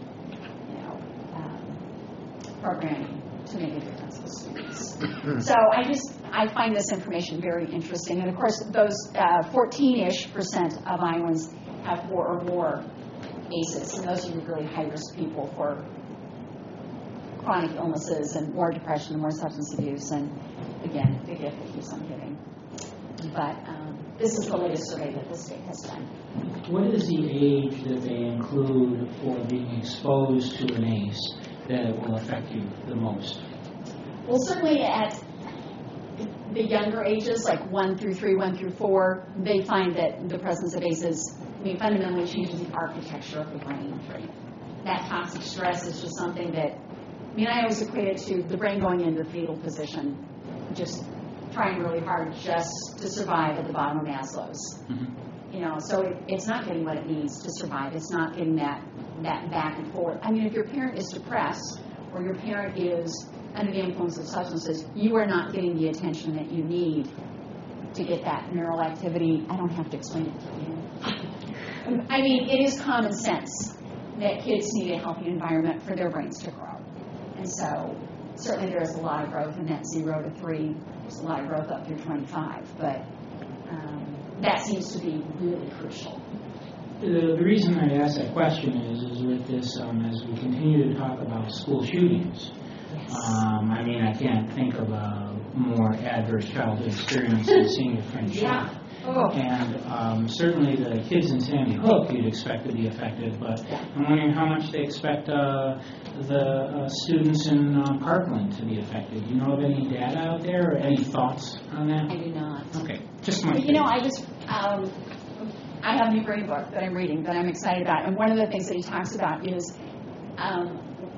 programming to make a difference with students? So I find this information very interesting. And of course, those 14-ish% of Iowans have 4 or more ACEs, and those are really high-risk people for chronic illnesses and more depression, more substance abuse, and again, the gift that keeps on giving. But this is the latest survey that the state has done. What is the age that they include for being exposed to an ACE that it will affect you the most? Well, certainly at the younger ages, like 1 through 3, 1 through 4, they find that the presence of ACEs, fundamentally changes the architecture of the brain. Right? That toxic stress is just something that, I always equate it to the brain going into the fetal position, just trying really hard just to survive at the bottom of Maslow's. Mm-hmm. So it's not getting what it needs to survive. It's not getting that back and forth. If your parent is depressed or your parent is under the influence of substances, you are not getting the attention that you need to get that neural activity. I don't have to explain it to you. It is common sense that kids need a healthy environment for their brains to grow. And so certainly there is a lot of growth in that 0 to 3. There's a lot of growth up through 25, but that seems to be really crucial. The reason I ask that question is with this, as we continue to talk about school shootings, Yes. I can't think of a more adverse childhood experience than seeing a friend shot. Oh. And certainly the kids in Sandy Hook you'd expect to be affected, but I'm wondering how much they expect the students in Parkland to be affected. Do you know of any data out there or any thoughts on that? I do not. Okay, just my I have a new brain book that I'm reading that I'm excited about, and one of the things that he talks about is how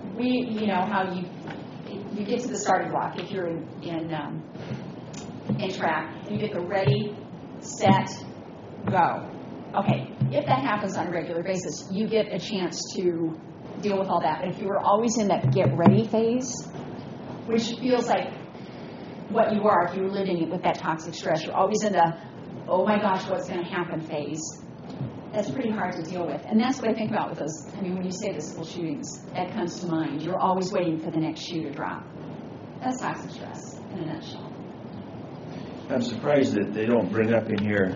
you get to the starting block if you're in track, and you get the ready, set, go. Okay, if that happens on a regular basis, you get a chance to deal with all that. But if you were always in that get ready phase, which feels like what you are if you were living with that toxic stress, you're always in the, oh my gosh, what's going to happen phase. That's pretty hard to deal with. And that's what I think about with those. When you say the school shootings, that comes to mind. You're always waiting for the next shoe to drop. That's toxic stress in a nutshell. I'm surprised that they don't bring up in here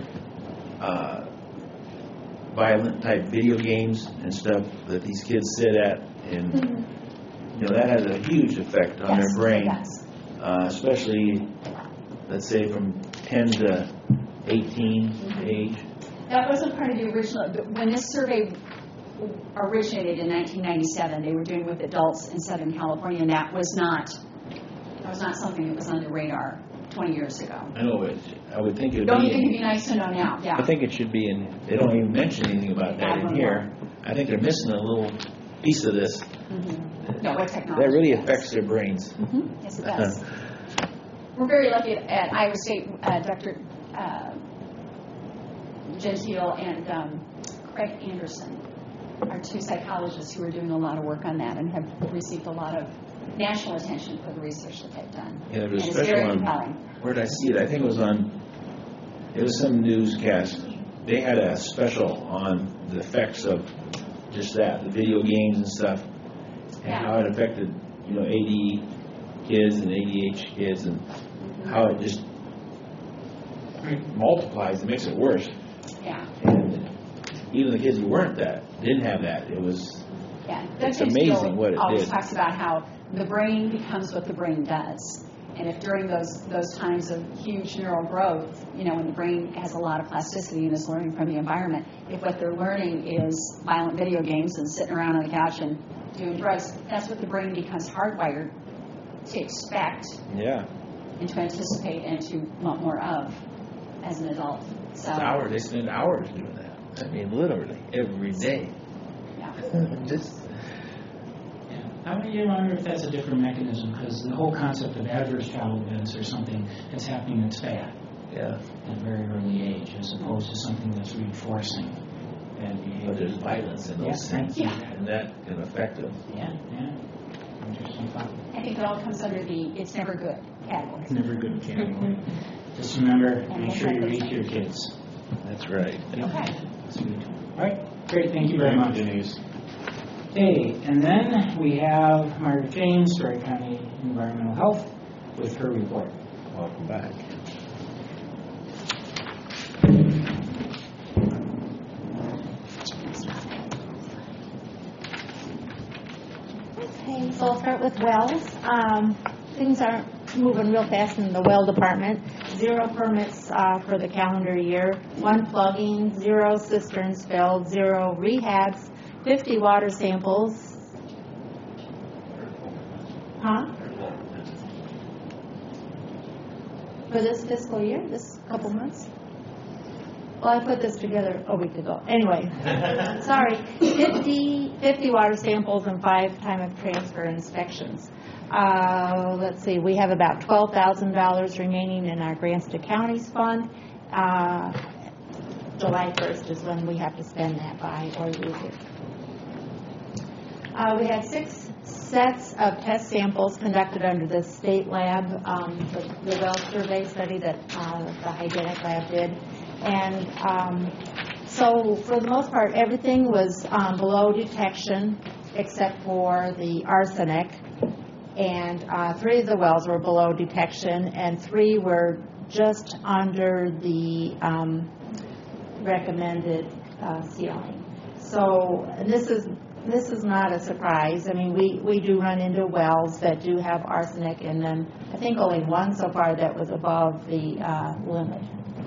violent type video games and stuff that these kids sit at, and that has a huge effect on their brain, especially, let's say, from 10 to 18 age. That wasn't part of the original. When this survey originated in 1997, they were doing with adults in Southern California, and that was not something that was on the radar 20 years ago. I know it. I would think it would Don't be. you think it'd be nice to know now? Yeah. I think it should be in. They don't even mention anything about that in here. I think they're missing a little piece of this. Mm-hmm. No, what technology? That really affects their brains. Mm-hmm. Yes, it does. We're very lucky at Iowa State. Dr. Gentile and Craig Anderson are 2 psychologists who are doing a lot of work on that and have received a lot of national attention for the research that they've done. Yeah, there was and a it's very special compelling. Where did I see it? I think it was some newscast. They had a special on the effects of just that, the video games and stuff, and how it affected, AD kids and ADH kids, and how it just multiplies and makes it worse. Yeah. And even the kids who didn't have that, it was, Yeah, It's Dr. amazing Steele what it always did. talks about how the brain becomes what the brain does. And if during those times of huge neural growth, when the brain has a lot of plasticity and is learning from the environment, if what they're learning is violent video games and sitting around on the couch and doing drugs, that's what the brain becomes hardwired to expect yeah. and to anticipate and to want more of as an adult. So, Hours, they spend hours doing that. I mean, literally, every day. yeah. Just, I mean, you wonder if that's a different mechanism, because the whole concept of adverse child events or something that's happening that's bad yeah. at a very early age, as opposed to something that's reinforcing bad behavior. But there's violence in those Yeah. things, Yeah. and that can affect them. Yeah, yeah. Interesting thought. I think it all comes under the it's never good category. Never good category. Just remember, make sure you read to your kids. That's right. Okay. Sweet. All right, great, thank you very much. Denise. Okay, and then we have Margaret James, Story County Environmental Health, with her report. Welcome back. Okay, so I'll start with wells. Things aren't moving real fast in the well department. 0 permits for the calendar year, 1 plugging, 0 cisterns filled, 0 rehabs, 50 water samples. Huh? For this fiscal year, this couple months? Well, I put this together a week ago. Anyway, sorry, 50 water samples and 5 time of transfer inspections. Let's see, we have about $12,000 remaining in our grants to counties fund. July 1st is when we have to spend that by or use it. We had 6 sets of test samples conducted under the state lab, the well survey study that the hygienic lab did. And so for the most part, everything was below detection except for the arsenic. And 3 of the wells were below detection, and 3 were just under the recommended ceiling. So this is not a surprise. I mean, we do run into wells that do have arsenic in them. I think only 1 so far that was above the limit.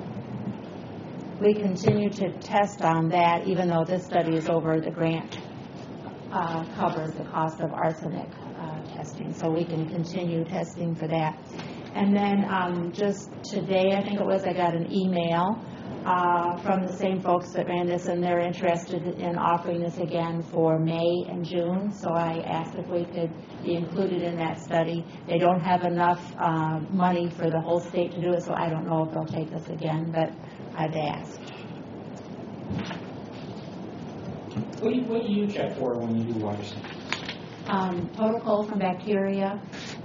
We continue to test on that, even though this study is over, the grant covers the cost of arsenic testing, so we can continue testing for that. And then just today, I think it was, I got an email from the same folks that ran this, and they're interested in offering this again for May and June, so I asked if we could be included in that study. They don't have enough money for the whole state to do it, so I don't know if they'll take us again, but I've asked. What do you check for when you do water samples? Total from bacteria,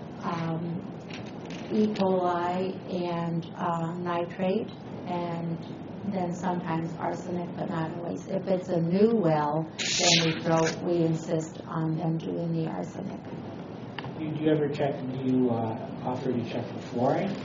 E. coli, and nitrate, and then sometimes arsenic, but not always. If it's a new well, then we insist on them doing the arsenic. Do you ever check, do you offer to check for fluoride?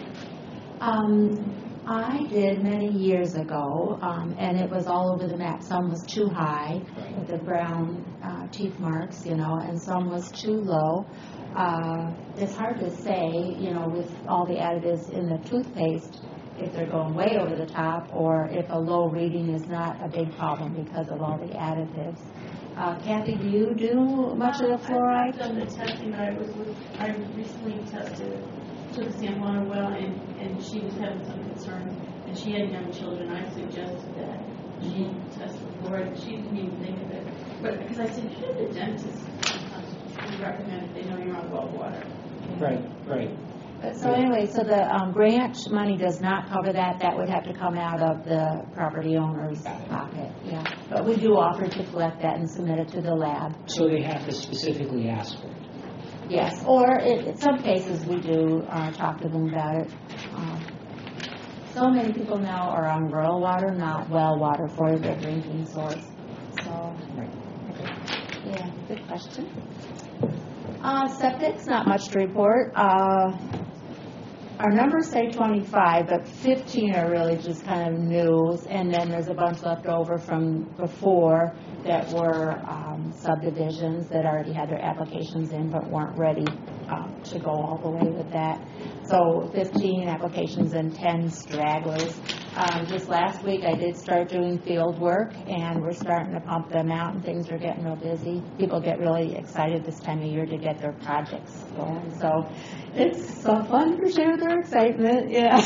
I did many years ago, and it was all over the map. Some was too high, with the brown teeth marks, and some was too low. It's hard to say, with all the additives in the toothpaste, if they're going way over the top, or if a low reading is not a big problem because of all the additives. Kathy, do you do much of the fluoride? I've done the testing, but I recently took a sample on her well, and she was having some concern, and she had young children. I suggested that she test for fluoride. She didn't even think of it, but because I said, should the dentist recommend if they know you're on well water? Right. So anyway, so the grant money does not cover that. That would have to come out of the property owner's pocket. Yeah, but we do offer to collect that and submit it to the lab. So they have to specifically ask for it? Yes, or in some cases we do talk to them about it. So many people now are on rural water, not well water for their drinking source. So, yeah, good question. Septic's not much to report. our numbers say 25, but 15 are really just kind of new, and then there's a bunch left over from before that were subdivisions that already had their applications in but weren't ready to go all the way with that. So 15 applications and 10 stragglers. Just last week I did start doing field work, and we're starting to pump them out, and things are getting real busy. People get really excited this time of year to get their projects going. So it's so fun to share their excitement. Yeah.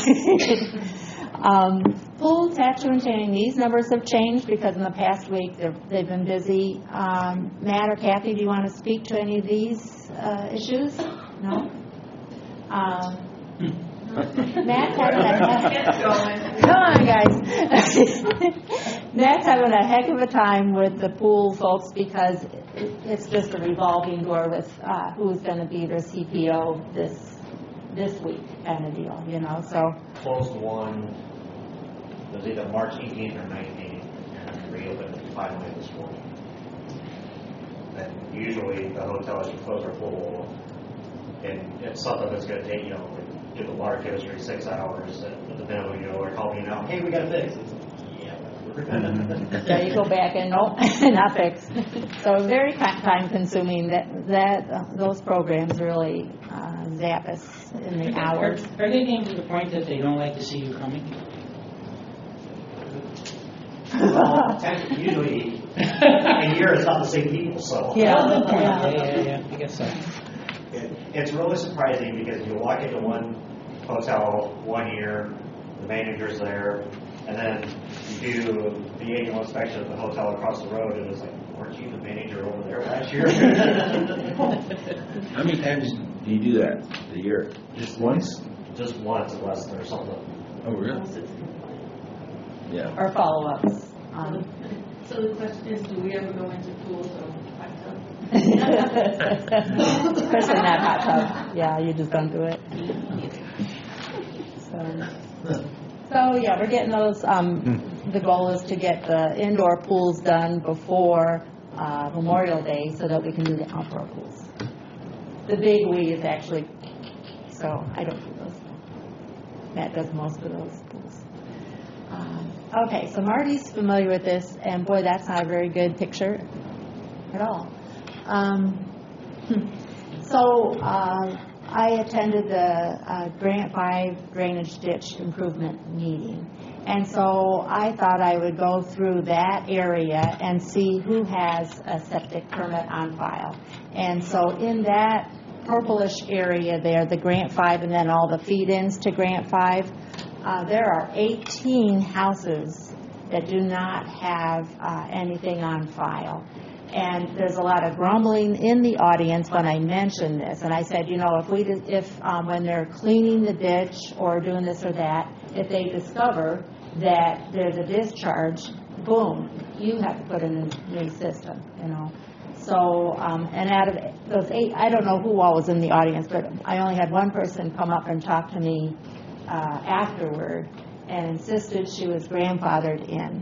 Pool, tattoo, and tanning. These numbers have changed because in the past week they've been busy. Matt or Kathy, do you want to speak to any of these issues? No? Matt's having come on, guys. Matt's having a heck of a time with the pool folks because it's just a revolving door with who's going to be their CPO this week kind of deal, you know. So closed one. It was either March 18th or 19th, and reopened finally this morning. And usually the hotels you close their pool, and it's something that's going to take, do the water chemistry 6 hours at the minimum, they're calling you now, hey, we got to fix it. Yeah, you go back and nope, not fixed. So very time consuming. Those programs really zap us in the hours. Are they getting to the point that they don't like to see you coming? Well, usually a year is not the same people, so. Yeah, I guess so. It's really surprising because you walk into one hotel 1 year, the manager's there, and then you do the annual inspection of the hotel across the road, and it's like, weren't you the manager over there last year? How many times do you do that a year? Just once? Just once, unless there's something. Oh, really? Yeah. Or follow-ups. So the question is, do we ever go into pools or hot tubs? Especially in that hot tub. Yeah, you just don't do it. So yeah, we're getting those. The goal is to get the indoor pools done before Memorial Day so that we can do the outdoor pools. The big we is actually, so I don't do those. Matt does most of those pools. Okay, so Marty's familiar with this, and boy, that's not a very good picture at all. I attended the Grant 5 drainage ditch improvement meeting, and so I thought I would go through that area and see who has a septic permit on file. And so in that purplish area there, the Grant 5 and then all the feed-ins to Grant 5, there are 18 houses that do not have anything on file. And there's a lot of grumbling in the audience when I mentioned this. And I said, if when they're cleaning the ditch or doing this or that, if they discover that there's a discharge, boom, you have to put in a new system, So, and out of those 8, I don't know who all was in the audience, but I only had one person come up and talk to me afterward and insisted she was grandfathered in.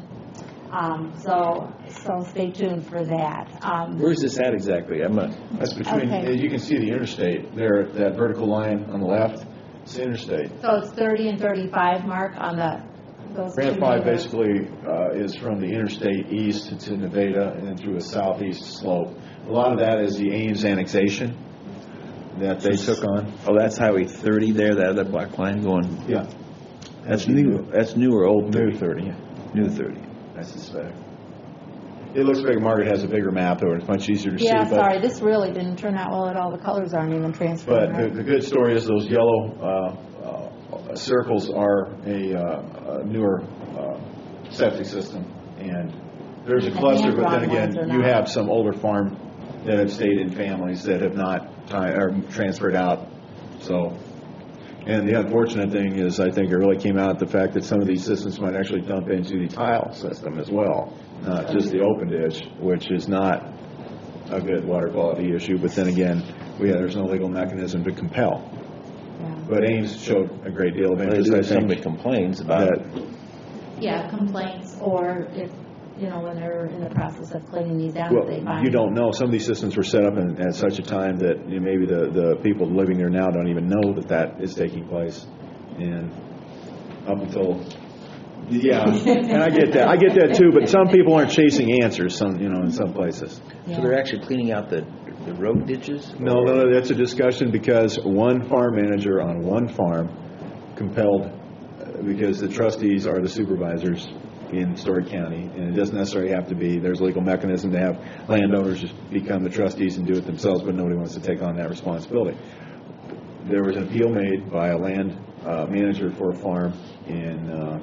So stay tuned for that. Where's this at exactly? That's between, Okay. you can see the interstate there, that vertical line on the left, it's the interstate. So it's 30 and 35, Mark, on those Grant two 5 neighbors? basically is from the interstate east to Nevada and then through a southeast slope. A lot of that is the Ames annexation that they took on. Oh, that's Highway 30 there, that other black line going. Yeah. That's new. That's new or old? New 30, yeah. New 30. I suspect. It looks like Margaret has a bigger map, though. It's much easier to see. Yeah, but, sorry, this really didn't turn out well at all. The colors aren't even transferred. But Right? the good story is those yellow circles are a newer septic system. And there's a And the cluster, but hand-drawn then again, ones are you not. have some older farm that have stayed in families that have not are transferred out. So, and the unfortunate thing is, I think it really came out the fact that some of these systems might actually dump into the tile system as well, not just the open ditch, which is not a good water quality issue. But then again, there's no legal mechanism to compel. Yeah. But Ames showed a great deal of Well, interest. I somebody think complains about that it. Yeah, complaints, or if, when they're in the process of cleaning these out, well, they find. you don't know. Some of these systems were set up at such a time that maybe the people living there now don't even know that is taking place. And up until, yeah, and I get that too, but some people aren't chasing answers, in some places. So they're actually cleaning out the road ditches? No, that's a discussion because one farm manager on one farm compelled, because the trustees are the supervisors in Story County, and it doesn't necessarily have to be, there's a legal mechanism to have landowners just become the trustees and do it themselves, but nobody wants to take on that responsibility. There was an appeal made by a land manager for a farm in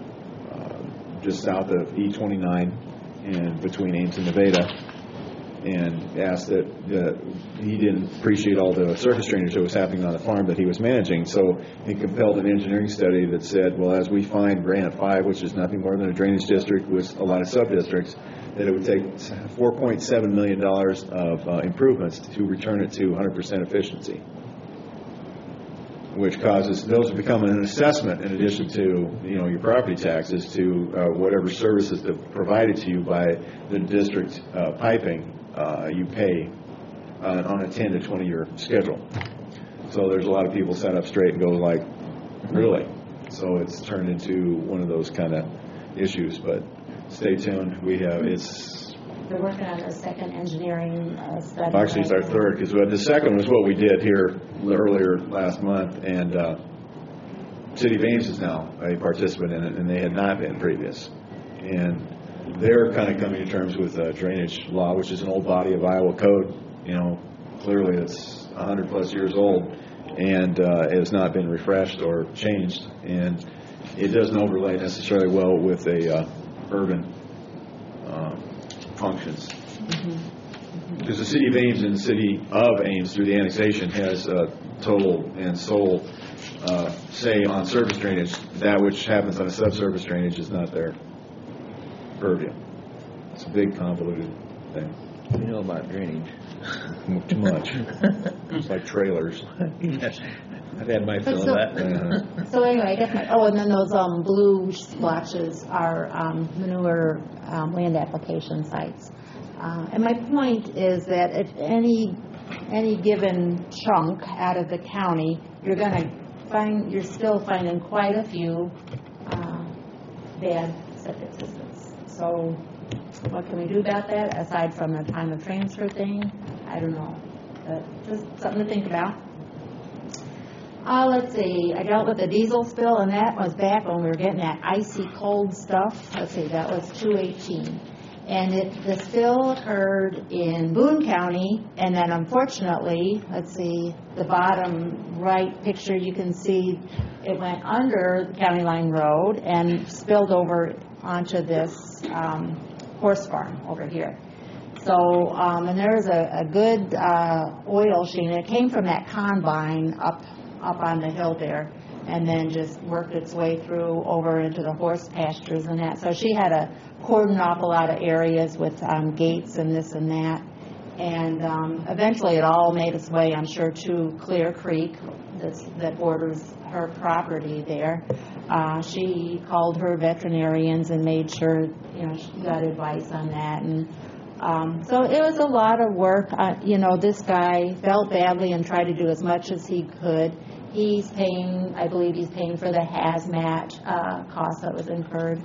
just south of E29 and between Ames and Nevada, and asked that he didn't appreciate all the surface drainage that was happening on the farm that he was managing. So he compelled an engineering study that said, well, as we find Granite 5, which is nothing more than a drainage district with a lot of sub-districts, that it would take $4.7 million of improvements to return it to 100% efficiency, which causes those to become an assessment in addition to your property taxes to whatever services that are provided to you by the district piping you pay on a 10 to 20 year schedule. So there's a lot of people sat up straight and go like, really? So it's turned into one of those kind of issues. But stay tuned. They're working on a second engineering study. Actually, it's our third, because the second was what we did here earlier last month, and City of Ames is now a participant in it, and they had not been previous. And they're kind of coming to terms with drainage law, which is an old body of Iowa code. Clearly it's 100 plus years old, and it has not been refreshed or changed, and it doesn't overlay necessarily well with a urban functions. Because the City of Ames and the City of Ames, through the annexation, has total and sole say on surface drainage. That which happens on a subsurface drainage is not their purview. It's a big, convoluted thing. You know about drainage. Too much. It's like trailers. Yes. I've had my fill of that. So anyway, I guess and then those blue splotches are manure land application sites. And my point is that if any given chunk out of the county, you're still finding quite a few bad septic systems. So what can we do about that aside from the time of transfer thing? I don't know, but just something to think about. Let's see, I dealt with the diesel spill, and that was back when we were getting that icy cold stuff. Let's see, that was 2/18. And the spill occurred in Boone County, and then unfortunately, let's see, the bottom right picture, you can see it went under the County Line Road and spilled over onto this horse farm over here. So, and there was a good oil sheen. It came from that combine up on the hill there, and then just worked its way through over into the horse pastures and that. So she had to cordon off a lot of areas with gates and this and that. And eventually it all made its way, I'm sure, to Clear Creek that borders her property there. She called her veterinarians and made sure, she got advice on that. And so it was a lot of work. This guy felt badly and tried to do as much as he could. I believe he's paying for the hazmat cost that was incurred.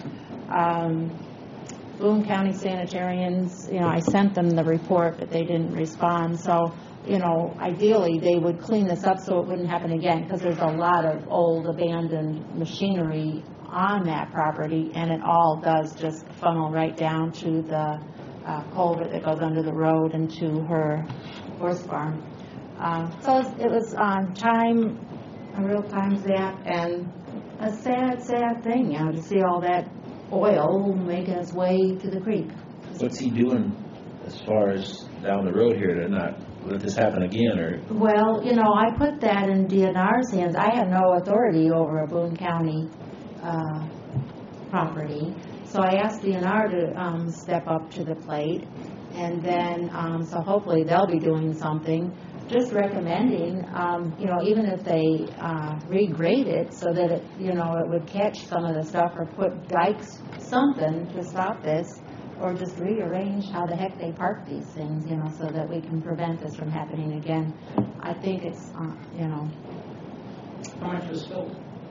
Boone County sanitarians, I sent them the report, but they didn't respond. So, ideally they would clean this up so it wouldn't happen again, because there's a lot of old abandoned machinery on that property, and it all does just funnel right down to the culvert that goes under the road and to her horse farm. So it was on time, a real time zap, and a sad, sad thing, to see all that oil making its way to the creek. What's he doing as far as down the road here to not let this happen again? Or Well, I put that in DNR's hands. I have no authority over a Boone County property. So I asked DNR to step up to the plate, and then so hopefully they'll be doing something. Just recommending, even if they regrade it so that it would catch some of the stuff, or put dikes, something to stop this, or just rearrange how the heck they park these things, so that we can prevent this from happening again. I think it's, How much was spilled?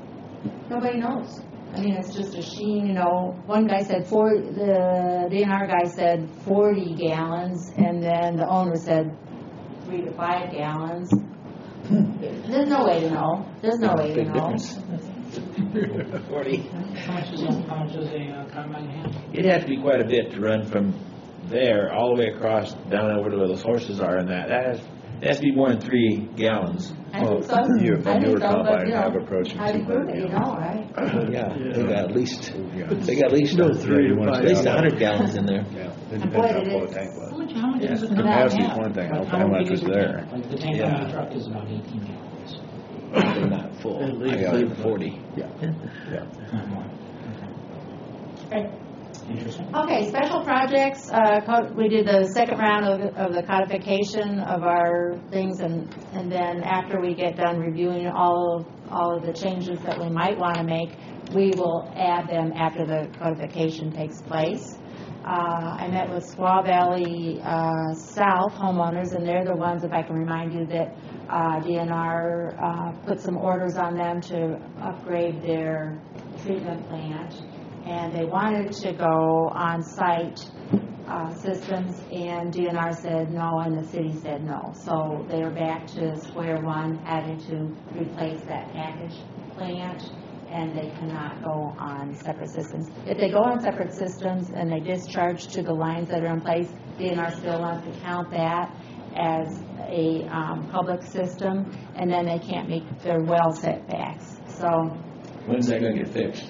Nobody knows. I mean, it's just a sheen, you know. One guy said the DNR guy said 40 gallons, and then the owner said 3 to 5 gallons. There's no way to know. There's no way to know. 40. How much does a combine have? It'd have to be quite a bit to run from there all the way across down over to where those horses are and that. That has to be more than 3 gallons. I think so. You I think newer so, but, combine you have know, approaching how do you 200 prove it, you gallons. know, right? Yeah, they got at least 3 to 5. at least 100 gallons in there. Yeah, it And depends boy, how it full is. the tank was. How much does a combine Capacity's have? one thing, Like, how much big was is the there? tank? Like the tank on the truck is about 18 gallons. They're not full. At least I got it 40. Yeah. Not more. Okay. Interesting. Okay, special projects, we did the second round of the codification of our things, and then after we get done reviewing all of the changes that we might want to make, we will add them after the codification takes place. I met with Squaw Valley South homeowners, and they're the ones, if I can remind you, that DNR put some orders on them to upgrade their treatment plant. And they wanted to go on-site systems, and DNR said no, and the city said no. So they're back to square one, having to replace that package plant, and they cannot go on separate systems. If they go on separate systems and they discharge to the lines that are in place, DNR still wants to count that as a public system, and then they can't meet their well setbacks. So. When's that going to get fixed?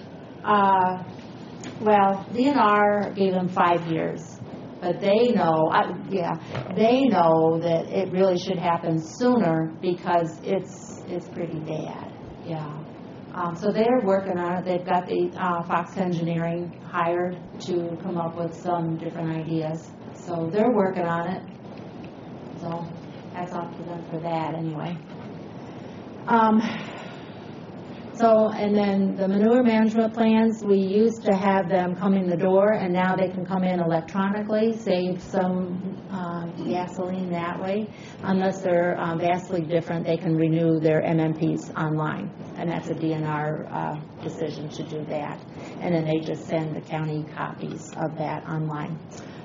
Well, DNR gave them 5 years, but they know, they know that it really should happen sooner because it's pretty bad, so they're working on it. They've got the Fox Engineering hired to come up with some different ideas, so they're working on it. So hats off to them for that, anyway. So, and then the manure management plans, we used to have them come in the door, and now they can come in electronically, save some gasoline that way. Unless they're vastly different, they can renew their MMPs online, and that's a DNR decision to do that. And then they just send the county copies of that online.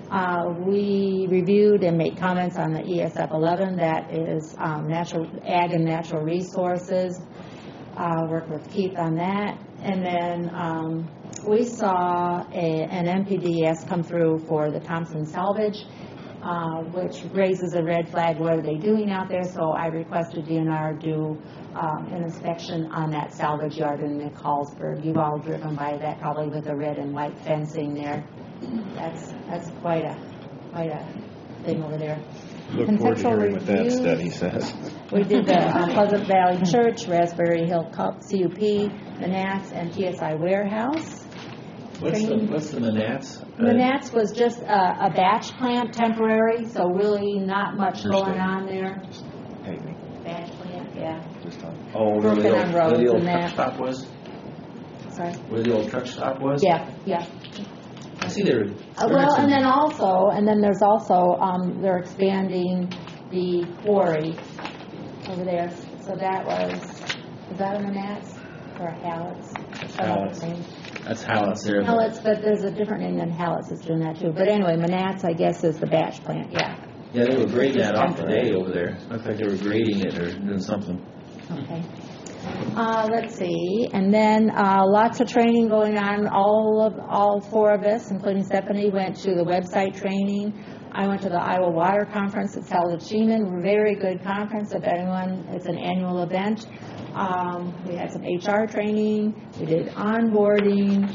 We reviewed and made comments on the ESF 11, that is Ag and Natural Resources. Worked with Keith on that. And then we saw an MPDS come through for the Thompson Salvage, which raises a red flag. What are they doing out there? So I requested DNR do an inspection on that salvage yard in McCallsburg. You've all driven by that probably with the red and white fencing there. That's quite a thing over there. Look forward to Conceptual hearing what that reviews. study says. We did the Pleasant Valley Church, Raspberry Hill CUP, Manats, and TSI Warehouse. What's the Manats? Manats was just a batch plant, temporary, so really not much going on there. Paving. Batch plant, yeah. Just on. Oh, where Working on roads the old and truck that. stop was? Sorry. Where the old truck stop was? Yeah. I see they're... Well, and then there's also, they're expanding the quarry over there. So that was that a Manats or a Hallett's? Hallett's. That's Hallett's there. Hallett's, but there's a different name than Hallett's that's doing that too. But anyway, Manats, I guess, is the batch plant, yeah. Yeah, they were grading that off today over there. Looks like they were grading it or doing something. Okay. Let's see, and then lots of training going on. All 4 of us, including Stephanie, went to the website training. I went to the Iowa Water Conference. It's held at Sheeman. Very good conference. If anyone, it's an annual event. We had some HR training. We did onboarding,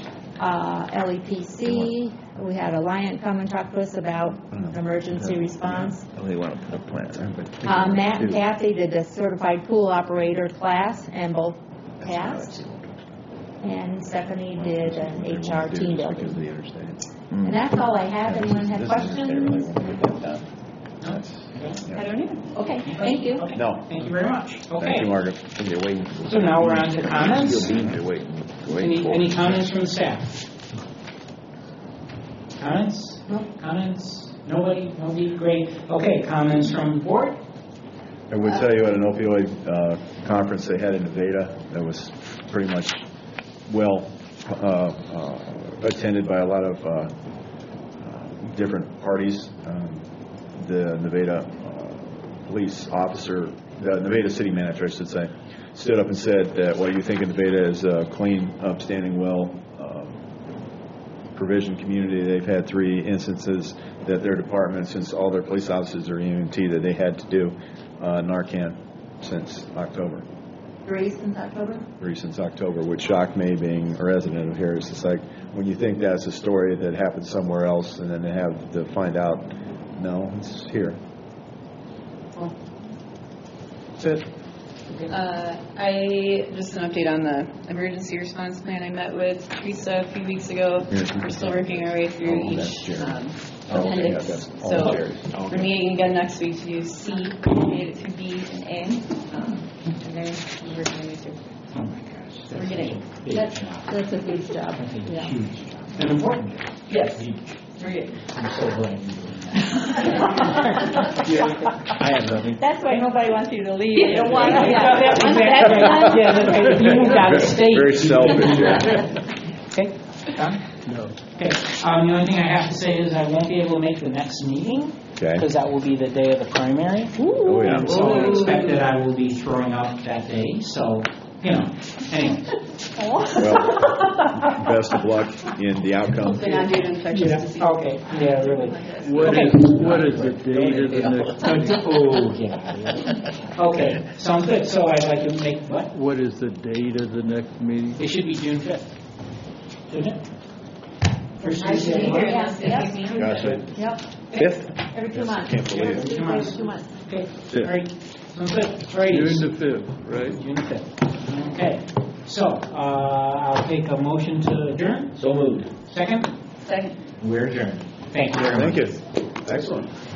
LEPC. We had Alliant come and talk to us about emergency response. They want to put a plant there, but... Matt and Kathy did the certified pool operator class, and both passed. And Stephanie did an HR team building. And that's all I have. Anyone have questions? I don't know. Okay, thank you. No. Thank you very much. Thank Okay. you, Margaret. You're waiting. So now we're on to comments. You're waiting. Any comments from the staff? Comments? No. Comments? Nobody? Great. Okay, comments from the board? I would tell you at an opioid conference they had in Nevada that was pretty much well attended by a lot of different parties. The Nevada police officer, the Nevada city manager, I should say, stood up and said that what you think of Nevada is a clean, upstanding, well provision community. They've had 3 instances that their department, since all their police officers are EMT, that they had to do Narcan since October. 3 since October? 3 since October, which shocked me being a resident of here. It's just like when you think that's a story that happened somewhere else and then they have to find out, no, it's here. That's it. Just an update on the emergency response plan. I met with Teresa a few weeks ago. We're still working our way through each appendix. So we're meeting again next week to do C, made it through B and A. And then we're working our way through. Oh my gosh. So we're getting Big job. That's a huge job. That's a Yeah. huge job. An important job. Yes. Huge. We're good. I'm so glad you're doing that. I have nothing. That's why nobody wants you to leave. You don't want to, If you moved out of state. Very selfish. Okay, Tom? No. Okay, the only thing I have to say is I won't be able to make the next meeting, Okay. because that will be the day of the primary. Oh, yeah. And so I expect that I will be throwing up that day, so, anyway. Well, best of luck in the outcome. Been on due to infectious disease. Okay, yeah, really. What Okay. is the date of the next, Oh, yeah. Okay, sounds good, so I'd like to make, what? what is the date of the next meeting? It should be June 5th, shouldn't it? First I should Tuesday be of here, March? yes. Gosh, Yep. 5th? Every 2 months. Can't believe it. Every 2 months. Okay, Yeah. all right, sounds good. Right. June the 5th, right? June 5th. Okay, so I'll take a motion to adjourn. So moved. Second? Second. We're adjourned. Thank you very much. Thank you. Excellent.